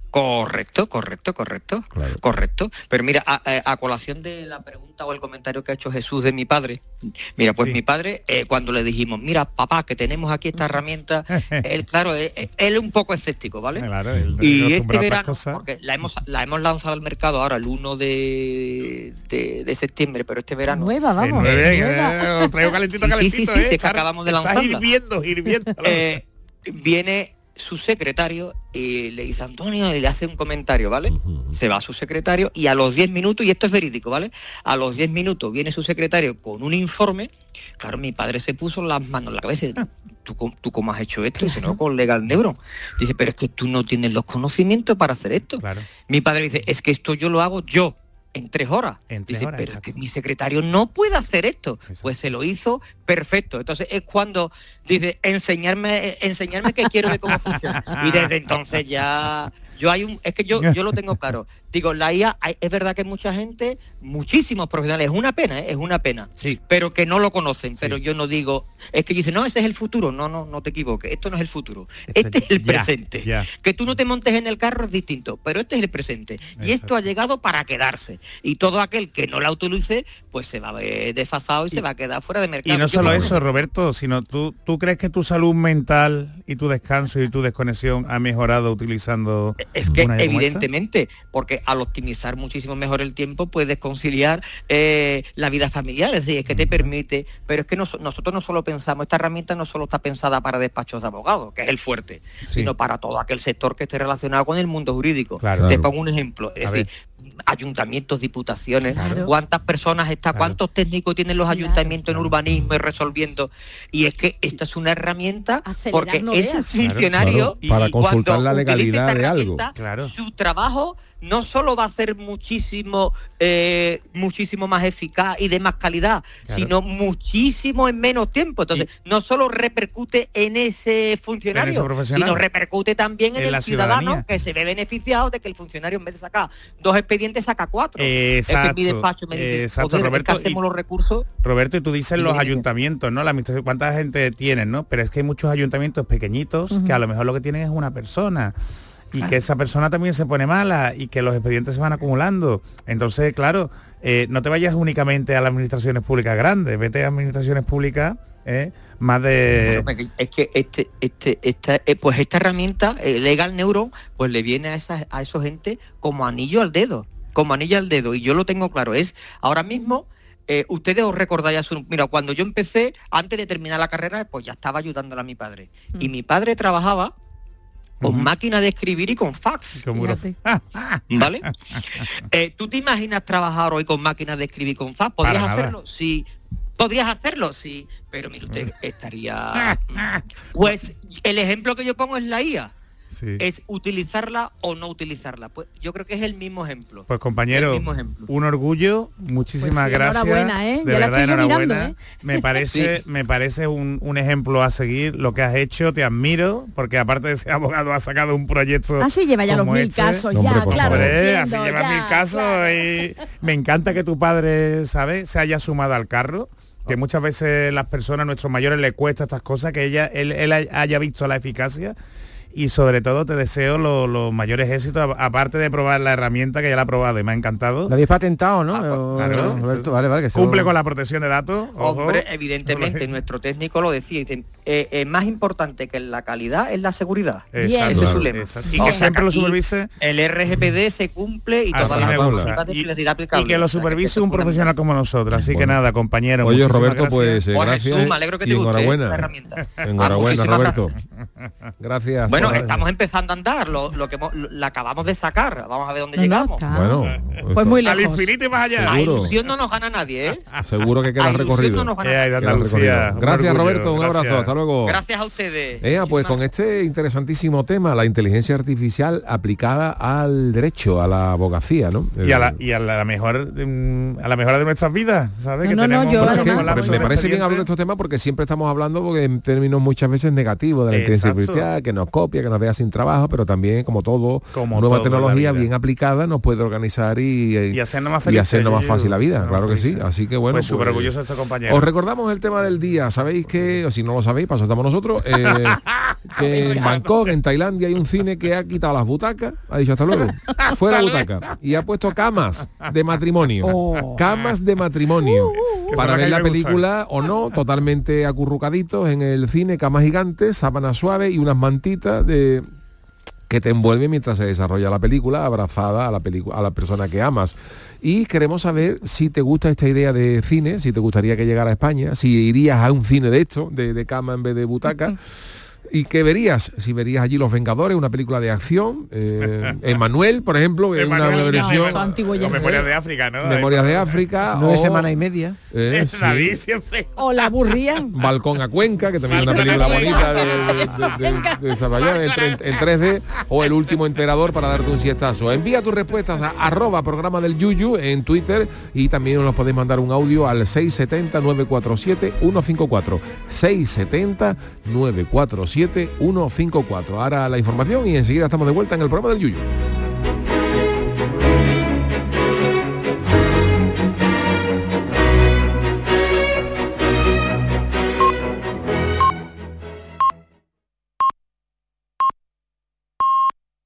Correcto, correcto, correcto, claro. correcto. Pero mira, a, a, a colación de la pregunta o el comentario que ha hecho Jesús de mi padre, mira, pues sí. mi padre, eh, cuando le dijimos, mira, papá, que tenemos aquí esta herramienta, él, claro, él, él es un poco escéptico, ¿vale? Claro, él, y este verano, porque la hemos, la hemos lanzado al mercado ahora el uno de, de, de septiembre, pero este verano... Nueva, vamos. Eh, nueve, nueva. Eh, traigo calentito, calentito, sí, sí, sí, eh. sí, que acabamos de lanzarla. Estás hirviendo, hirviendo. eh, viene... su secretario y le dice Antonio y le hace un comentario, ¿vale? Uh-huh. Se va a su secretario y a los diez minutos, y esto es verídico, ¿vale? A los diez minutos viene su secretario con un informe. Claro, mi padre se puso las manos en la cabeza y dice, ¿tú, tú cómo has hecho esto? Dice, no, con Legal Neuron. Dice, pero es que tú no tienes los conocimientos para hacer esto. Claro. Mi padre dice, es que esto yo lo hago yo. En tres horas. En tres Dice, horas pero exacto. es que mi secretario no puede hacer esto. Exacto. Pues se lo hizo perfecto. Entonces es cuando dice, enseñarme, enseñarme que quiero ver cómo funciona. Y desde entonces ya... Yo hay un, es que yo, yo lo tengo claro. Digo, la I A, hay, es verdad que mucha gente, muchísimos profesionales, es una pena, ¿eh? es una pena, sí. pero que no lo conocen. Sí. Pero yo no digo, es que dicen, no, ese es el futuro. No, no, no te equivoques, esto no es el futuro. Este, este es el ya, presente. Ya. Que tú no te montes en el carro es distinto, pero este es el presente. Exacto. Y esto ha llegado para quedarse. Y todo aquel que no la utilice, pues se va a ver desfasado y, y se va a quedar fuera de mercado. Y no solo eso, Roberto, sino tú, tú crees que tu salud mental y tu descanso y tu desconexión ha mejorado utilizando... Es que evidentemente, porque al optimizar muchísimo mejor el tiempo puedes conciliar eh, la vida familiar, es decir, es que te permite, pero es que nos, nosotros no solo pensamos, esta herramienta no solo está pensada para despachos de abogados, que es el fuerte, sí. sino para todo aquel sector que esté relacionado con el mundo jurídico. Claro. Te pongo un ejemplo, es A decir, ver. ayuntamientos, diputaciones, claro. cuántas personas está, claro. cuántos técnicos tienen los claro. ayuntamientos en urbanismo y resolviendo, y es que esta es una herramienta Acelerar porque no es un funcionario claro, claro. para consultar la legalidad de algo. Claro. Su trabajo no solo va a ser muchísimo eh, muchísimo más eficaz y de más calidad, claro. sino muchísimo en menos tiempo. Entonces, y no solo repercute en ese funcionario, en sino repercute también en, en el ciudadano ciudadanía. Que se ve beneficiado de que el funcionario en vez de sacar dos expedientes saca cuatro. Exacto, es que mi despacho me dice, exacto, Roberto, es que hacemos y, los recursos. Roberto, y tú dices y los ayuntamientos, ¿no? La administración, ¿cuánta gente tienen, no? Pero es que hay muchos ayuntamientos pequeñitos uh-huh. que a lo mejor lo que tienen es una persona. Y claro. que esa persona también se pone mala y que los expedientes se van acumulando. Entonces, claro, eh, no te vayas únicamente a las administraciones públicas grandes, vete a administraciones públicas eh, más de... Bueno, es que este, este, esta, eh, pues esta herramienta, eh, Legal Neuron, pues le viene a esa, a esos gente como anillo al dedo, como anillo al dedo. Y yo lo tengo claro, es ahora mismo... Eh, ustedes os recordáis, su, mira, cuando yo empecé, antes de terminar la carrera, pues ya estaba ayudándole a mi padre. Mm. Y mi padre trabajaba con uh-huh. máquina de escribir y con fax. ¿Vale? Eh, ¿Tú te imaginas trabajar hoy con máquinas de escribir y con fax? ¿Podrías Para hacerlo? Nada. Sí. ¿Podrías hacerlo? Sí. Pero mire usted, estaría... Pues el ejemplo que yo pongo es la I A. Sí. Es utilizarla o no utilizarla. Pues yo creo que es el mismo ejemplo. Pues compañero, ejemplo. un orgullo, muchísimas pues sí, gracias. Enhorabuena, ¿eh? De ya verdad, enhorabuena. Mirando, ¿eh? Me parece, sí. me parece un, un ejemplo a seguir lo que has hecho, te admiro, porque aparte de ser abogado has sacado un proyecto. Así lleva ya los mil este. casos, no, ya, hombre, claro. Hombre, entiendo, así lleva ya, mil casos claro. y me encanta que tu padre, ¿sabes?, se haya sumado al carro. Que muchas veces las personas, nuestros mayores, les cuesta estas cosas, que ella, él, él haya visto la eficacia. Y sobre todo te deseo los lo mayores éxitos, aparte de probar la herramienta que ya la he probado y me ha encantado. La habéis patentado, ¿no? Ah, claro. Roberto, vale, vale, que cumple con la protección de datos. Ojo. Hombre, evidentemente, nuestro técnico lo decía, dicen, eh, eh, más importante que la calidad es la seguridad. Exacto, ese es su lema. Exacto. Y que siempre lo supervise. El R G P D se cumple y todas las normativas de fidelidad aplicables. Y que lo supervise un profesional como nosotros. Así bueno. que nada, compañero. Oye, Roberto, gracias. pues bueno, gracias. Jesús, me alegro que te y guste enhorabuena. la herramienta. Enhorabuena, ah, Roberto. Gracias. Bueno, estamos empezando a andar, lo, lo que hemos, lo, la acabamos de sacar, vamos a ver dónde no, llegamos. No bueno, pues muy lejos. Al infinito y más allá. La ilusión no nos gana nadie, ¿eh? Seguro que queda recorrido. No queda recorrido. Gracias, Roberto, un abrazo, gracias. Hasta luego. Gracias a ustedes. Eh, pues con este interesantísimo tema, la inteligencia artificial aplicada al derecho, a la abogacía, ¿no? Y a la, y a la mejor a la mejora de nuestras vidas, ¿sabes? No, que no, tenemos no, yo además, me parece bien hablar de estos temas porque siempre estamos hablando porque en términos muchas veces negativos de la inteligencia artificial, que nos copia, propia que nos deja sin trabajo, pero también, como todo, como nueva todo tecnología bien aplicada nos puede organizar y, y hacernos más, felices, y hacernos más fácil la vida, claro que sí. Así que bueno, pues súper orgulloso de este compañero. Os recordamos el tema del día. Sabéis que, o si no lo sabéis, pues estamos nosotros, eh, que en Bangkok, en Tailandia, hay un cine que ha quitado las butacas, ha dicho hasta luego, fuera butaca, y ha puesto camas de matrimonio, oh. camas de matrimonio, uh, uh, uh. para ver la película o no, totalmente acurrucaditos en el cine, camas gigantes, sábanas suaves y unas mantitas de que te envuelven mientras se desarrolla la película, abrazada a la película, a la persona que amas. Y queremos saber si te gusta esta idea de cine, si te gustaría que llegara a España, si irías a un cine de esto, de, de cama en vez de butaca. ¿Y qué verías? Si verías allí Los Vengadores, una película de acción, eh, Emanuel, por ejemplo, es una versión... No, antiguo ya. Memorias de África, ¿no? Memorias de África. Nueve semanas y media. Eh, sí. David siempre. O La Aburría. Balcón a Cuenca, que también es una película bonita de, de, de, de, de en, en tres D, o El último emperador, para darte un siestazo. Envía tus respuestas a arroba programa del Yuyu en Twitter, y también nos podéis mandar un audio al seis siete cero, nueve cuatro siete, uno cinco cuatro. seis siete cero, nueve cuatro siete, uno cinco cuatro. Ahora la información y enseguida estamos de vuelta en el programa del Yuyu.